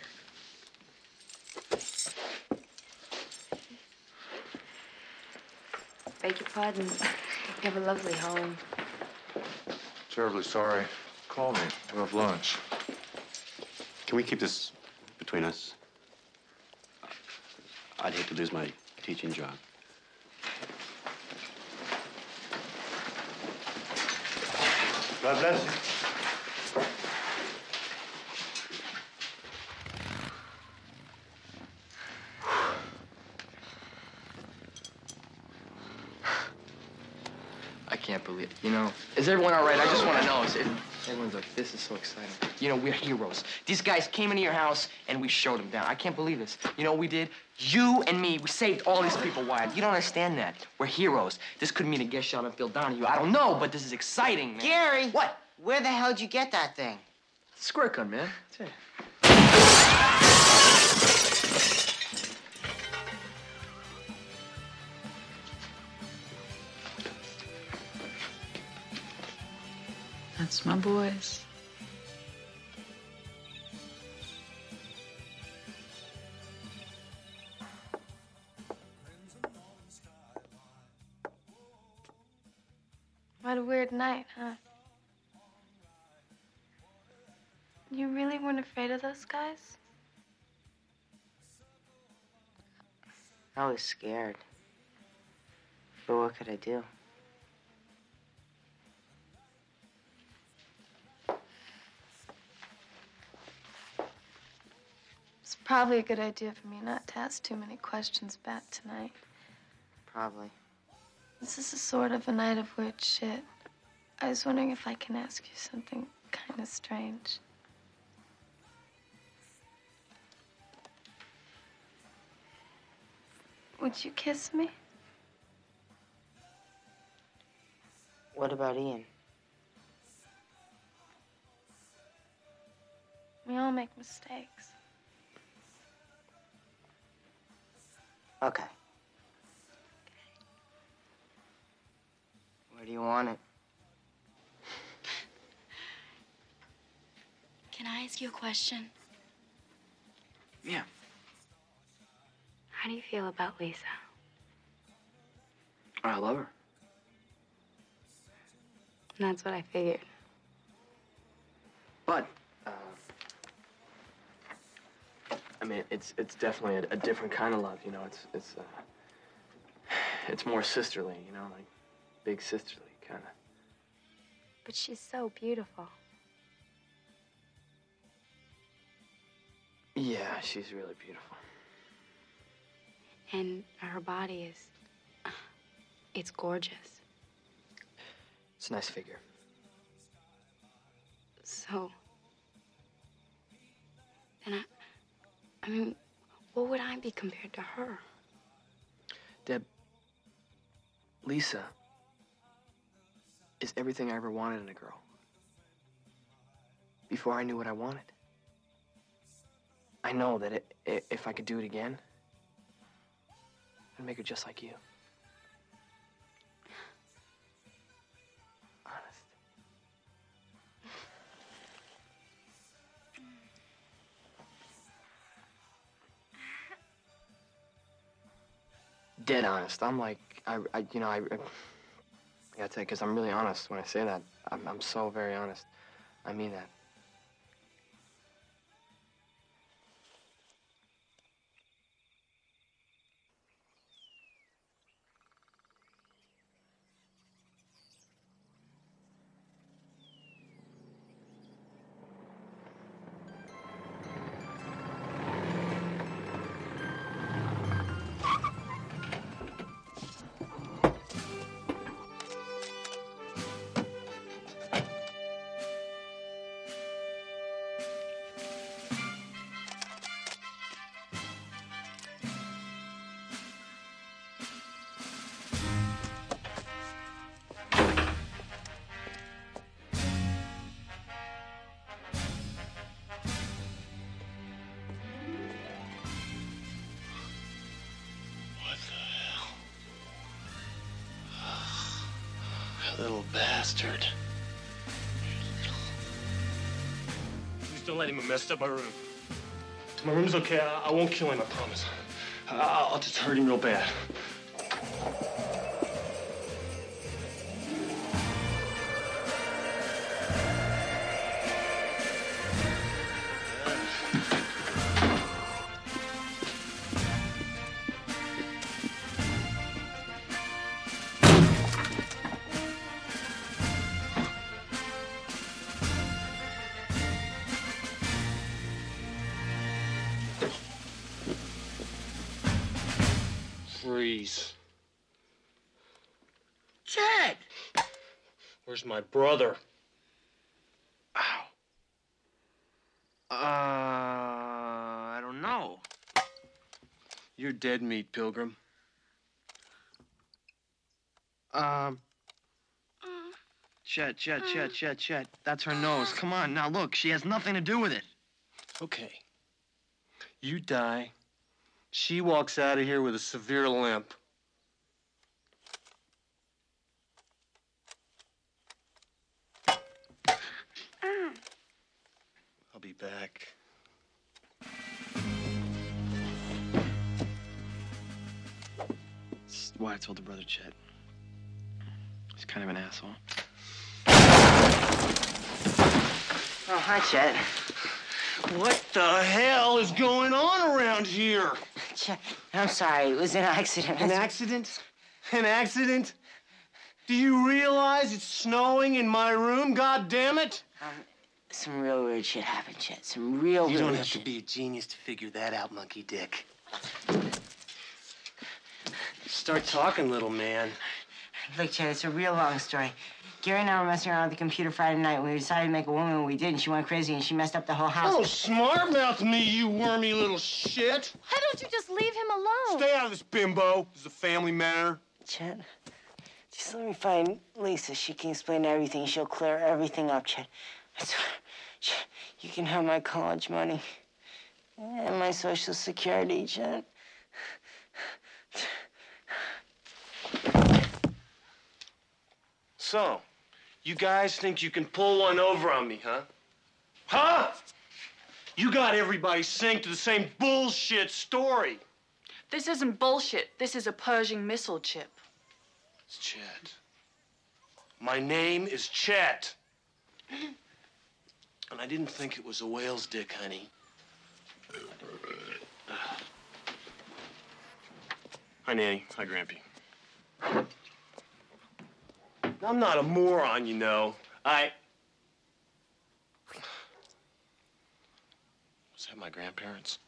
Beg your pardon. You have a lovely home. Terribly sorry. Call me. We'll have lunch. Can we keep this between us? I'd hate to lose my teaching job. God bless you. I can't believe it. You know, is everyone all right? I just want to know. Is it, everyone's like, this is so exciting. You know, we're heroes. These guys came into your house and we showed them down. I can't believe this. You know what we did? You and me, we saved all these people, Wyatt. You don't understand that. We're heroes. This could mean a guest shot on Phil Donahue. I don't know, but this is exciting, man. Gary! What? Where the hell'd you get that thing? Squirt gun, man. That's it. That's my boys. What a weird night, huh? You really weren't afraid of those guys? I was scared. But what could I do? It's probably a good idea for me not to ask too many questions about tonight. Probably. This is a sort of a night of weird shit. I was wondering if I can ask you something kind of strange. Would you kiss me? What about Ian? We all make mistakes. Okay. Where do you want it? Can I ask you a question? Yeah. How do you feel about Lisa? I love her. That's what I figured. But, uh, I mean, it's it's definitely a, a different kind of love, you know. It's it's uh, it's more sisterly, you know, like big sisterly kind of. But she's so beautiful. Yeah, she's really beautiful. And her body is, uh, it's gorgeous. It's a nice figure. So, then I, I mean, what would I be compared to her? Deb, Lisa is everything I ever wanted in a girl. before I knew what I wanted. I know that it, it, if I could do it again, I'd make her just like you. Honest. Dead honest. I'm like, I, I you know, I, I gotta tell you, because I'm really honest when I say that. I'm, I'm so very honest. I mean that. Little bastard. Please don't let him mess up my room. My room's okay. I, I won't kill him, I promise. I, I'll just hurt him real bad. Freeze. Chad! Where's my brother? Ow. Uh, I don't know. You're dead meat, Pilgrim. Um. Chet, Chet, Chet, Chet, Chet. That's her nose. Come on, now look, she has nothing to do with it. Okay. You die. She walks out of here with a severe limp. I'll be back. That's why I told the brother Chet. He's kind of an asshole. Oh, hi, Chet. What the hell is going on around here? Chet, I'm sorry. It was an accident. An accident? An accident? Do you realize it's snowing in my room? God damn it! Um, some real weird shit happened, Chet. Some real You weird don't have shit. to be a genius to figure that out, monkey dick. Start talking, little man. Look, Chet, it's a real long story. Gary and I were messing around with the computer Friday night when we decided to make a woman, and we did, and she went crazy, and she messed up the whole house. Oh, smart mouth me, you wormy little shit. Why don't you just leave him alone? Stay out of this, bimbo. This is a family matter. Chet, just let me find Lisa. She can explain everything. She'll clear everything up, Chet. I swear, Chet, you can have my college money and my Social Security, Chet. So, you guys think you can pull one over on me, huh? Huh? You got everybody synced to the same bullshit story. This isn't bullshit. This is a Pershing missile chip. It's Chet. My name is Chet. And I didn't think it was a whale's dick, honey. Hi, Nanny. Hi, Grampy. I'm not a moron, you know. I... Was that my grandparents?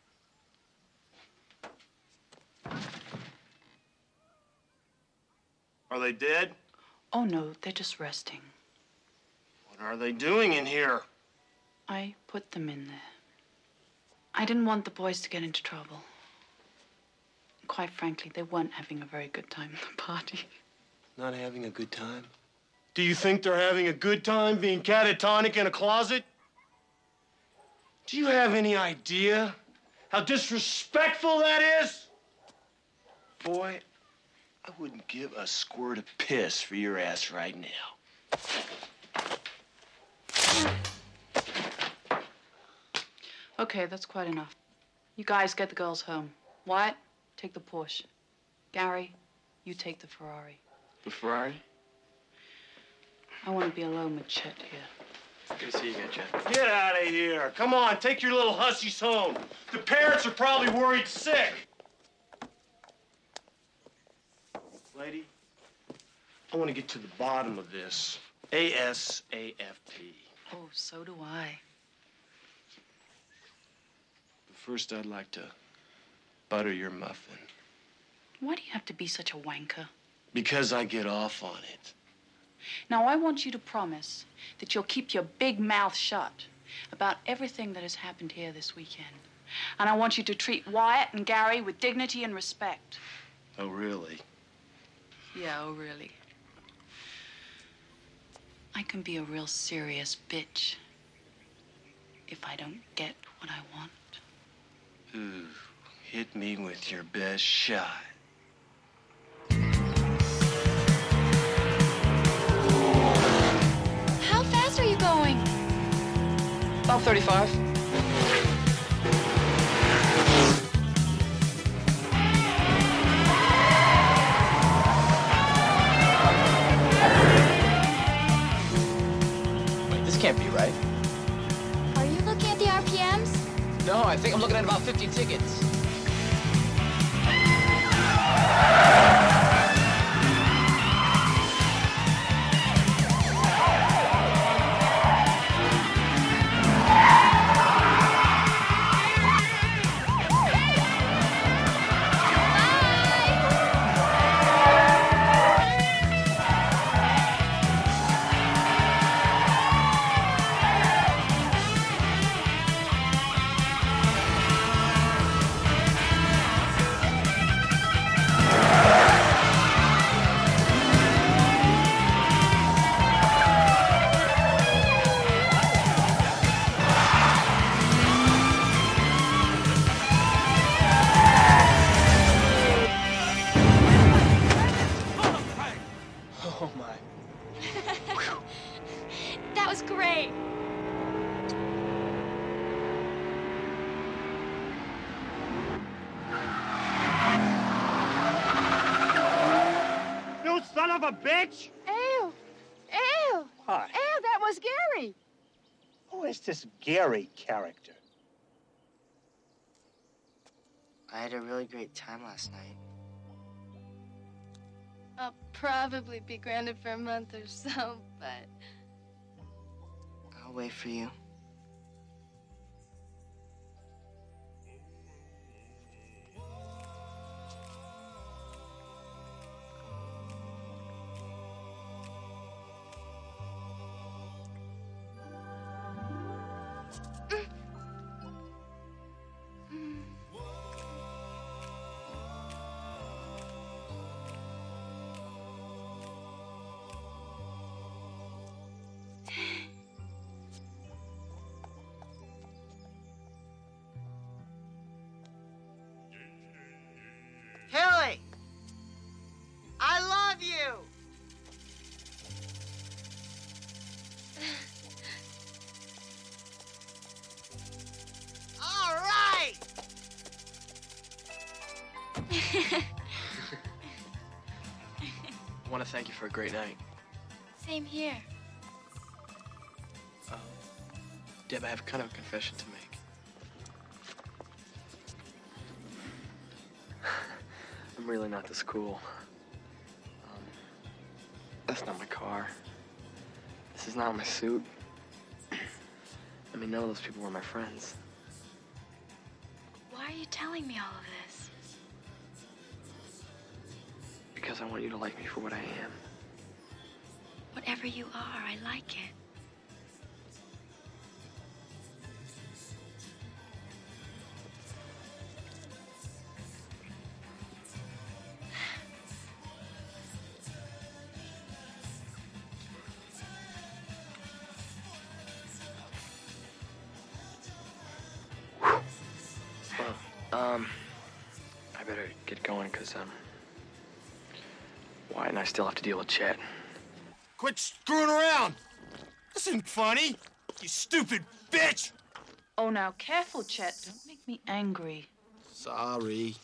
Are they dead? Oh, no, they're just resting. What are they doing in here? I put them in there. I didn't want the boys to get into trouble. Quite frankly, they weren't having a very good time at the party. Not having a good time? Do you think they're having a good time being catatonic in a closet? Do you have any idea how disrespectful that is? Boy, I wouldn't give a squirt of piss for your ass right now. Okay, that's quite enough. You guys get the girls home. Wyatt, take the Porsche. Gary, you take the Ferrari. The Ferrari? I want to be alone with Chet here. Good to see you again, Chet. Get out of here. Come on, take your little hussies home. The parents are probably worried sick. Lady, I want to get to the bottom of this. A S A F P. Oh, so do I. But first, I'd like to butter your muffin. Why do you have to be such a wanker? Because I get off on it. Now, I want you to promise that you'll keep your big mouth shut about everything that has happened here this weekend. And I want you to treat Wyatt and Gary with dignity and respect. Oh, really? Yeah, oh, really. I can be a real serious bitch if I don't get what I want. Ooh, hit me with your best shot. How fast are you going? About thirty-five. Wait, this can't be right. Are you looking at the R P Ms? No, I think I'm looking at about fifty tickets. That was great. You son of a bitch! Ew! Ew! Hi. Ew, that was Gary. Who is this Gary character? I had a really great time last night. I'll probably be grounded for a month or so, but I'll wait for you. Hilly! I love you! All right! I want to thank you for a great night. Same here. Um, Deb, I have kind of a confession to make. I'm really not this cool. Um, that's not my car. This is not my suit. I mean, none of those people were my friends. Why are you telling me all of this? Because I want you to like me for what I am. Whatever you are, I like it. because, um, Wyatt and I still have to deal with Chet. Quit screwing around. This isn't funny, you stupid bitch. Oh, now, careful, Chet. Don't make me angry. Sorry.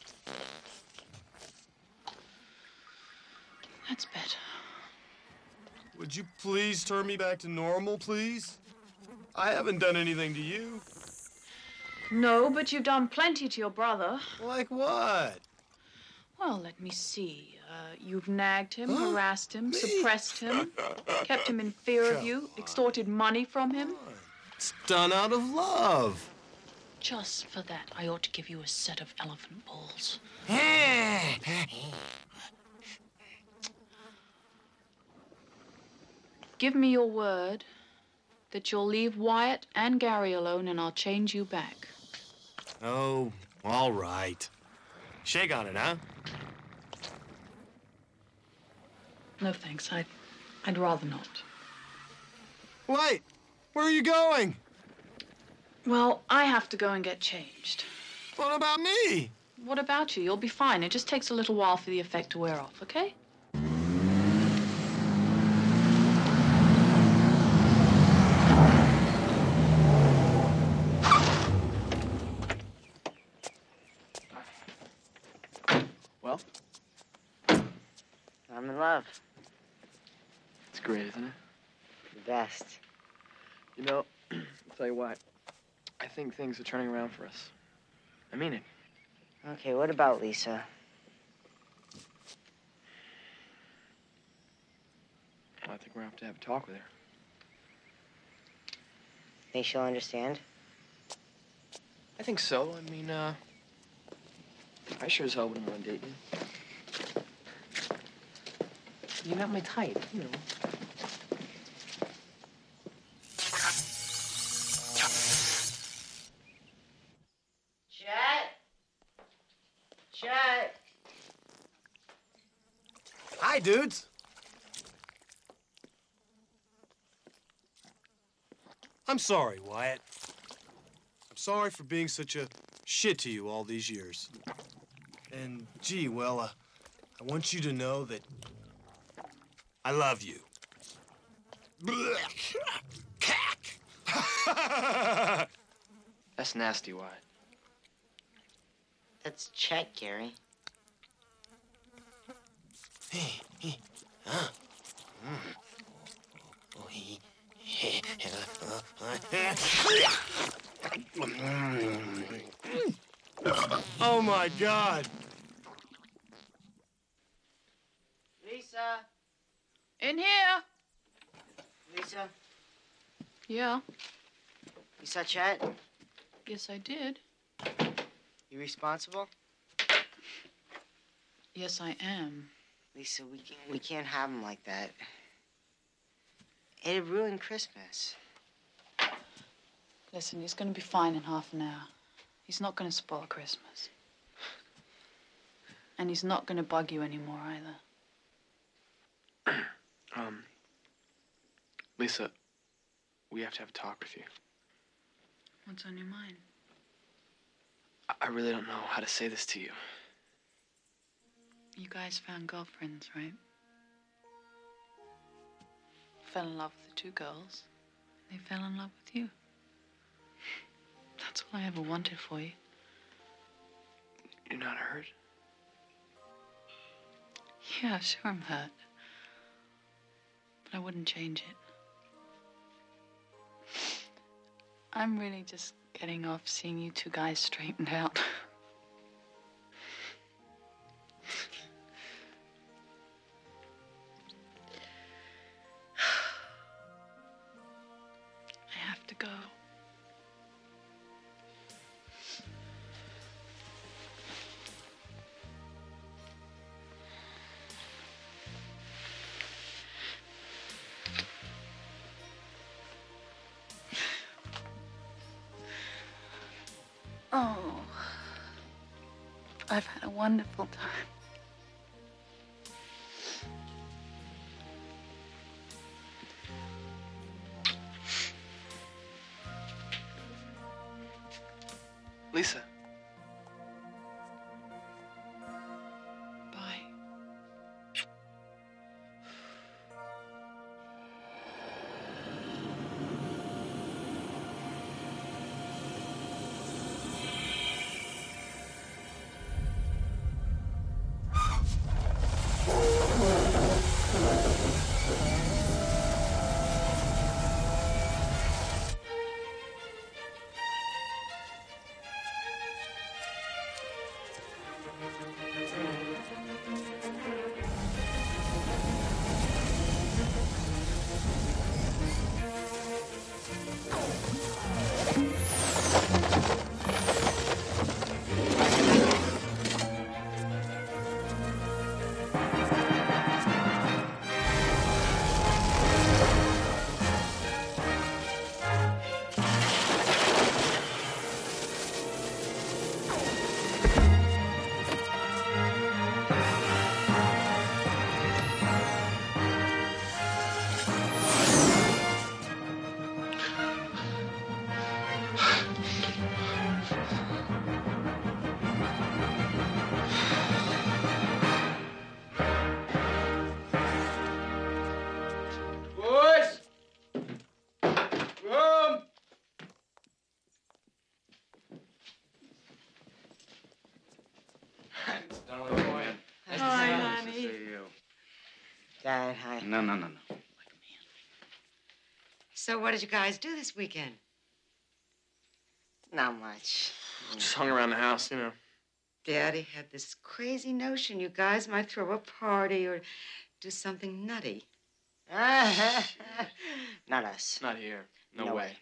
That's better. Would you please turn me back to normal, please? I haven't done anything to you. No, but you've done plenty to your brother. Like what? Well, let me see. Uh, you've nagged him, harassed him, suppressed him, kept him in fear of you, extorted money from him. It's done out of love. Just for that, I ought to give you a set of elephant balls. Give me your word that you'll leave Wyatt and Gary alone, and I'll change you back. Oh, all right. Shake on it, huh? No, thanks. I'd, I'd rather not. Wait, where are you going? Well, I have to go and get changed. What about me? What about you? You'll be fine. It just takes a little while for the effect to wear off, okay? Well? I'm in love. It's great, isn't it? The best. You know, I'll tell you what. I think things are turning around for us. I mean it. Okay, what about Lisa? Well, I think we're gonna have to have a talk with her. Think she'll understand? I think so. I mean, uh... I sure as hell wouldn't want to date you. You're not my type, you know. Chet? Chet? Hi, dudes. I'm sorry, Wyatt. I'm sorry for being such a shit to you all these years. And, gee, well, uh, I want you to know that I love you. That's nasty, Wyatt. That's Chet, Gary. Oh, my God. Lisa? In here. Lisa? Yeah. You saw Chet? Yes, I did. You responsible? Yes, I am. Lisa, we can't, we can't have him like that. It'd ruin Christmas. Listen, he's going to be fine in half an hour. He's not going to spoil Christmas. And he's not going to bug you anymore, either. um, Lisa, we have to have a talk with you. What's on your mind? I, I really don't know how to say this to you. You guys found girlfriends, right? Fell in love with the two girls. They fell in love with you. That's all I ever wanted for you. You're not hurt? Yeah, sure I'm hurt. But I wouldn't change it. I'm really just getting off seeing you two guys straightened out. I have to go. Oh, I've had a wonderful time. Lisa. no, no, no, no. So what did you guys do this weekend? Not much. Just hung around the house, you know. Daddy had this crazy notion you guys might throw a party or do something nutty. Not us. Not here. No, No way. way.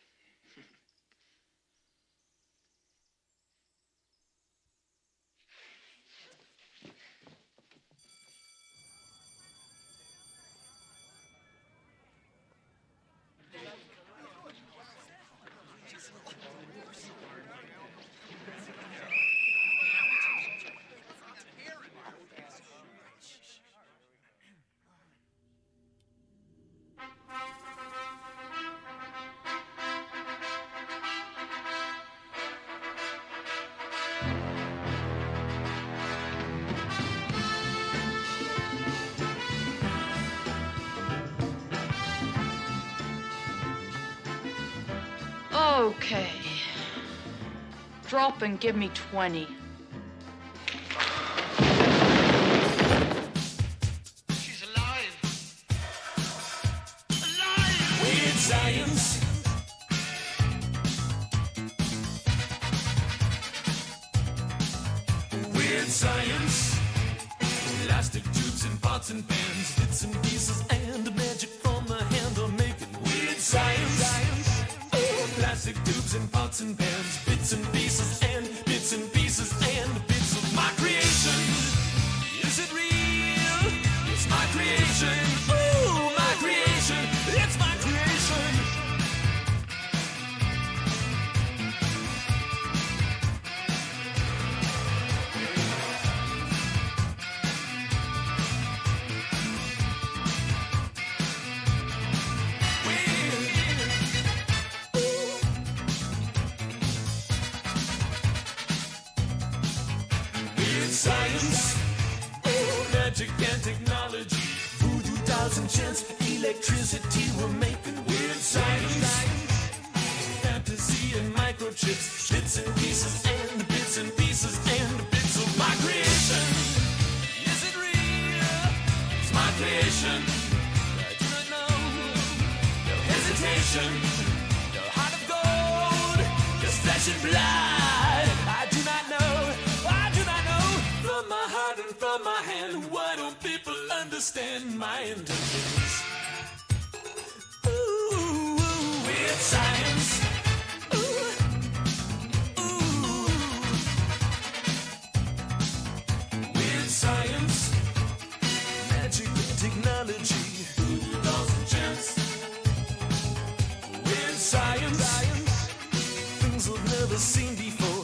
Okay. Drop and give me twenty. She's alive. Alive! Weird science. Weird science. Elastic tubes and pots and pans, bits and pieces, and magic from the hand are making weird science. Oh, plastic tubes and pots and pans, bits and pieces, and bits and pieces, and bits of my creation. Is it real? It's my creation. Ooh, my creation. It's my creation. Weird science, oh, magic and technology, voodoo dolls and chants, electricity, we're making weird science. Fantasy and microchips, bits and pieces and bits and pieces and bits of my creation. Is it real? It's my creation. I do not know. No hesitation. No heart of gold. Just flesh and blood. I do not know. I do not know. From my heart and from my hand. Why don't people understand my intentions? Ooh, ooh, weird science. Ooh, ooh. Weird science. Magic and technology. Voodoo dolls and chants. Weird science. Things I've never seen before.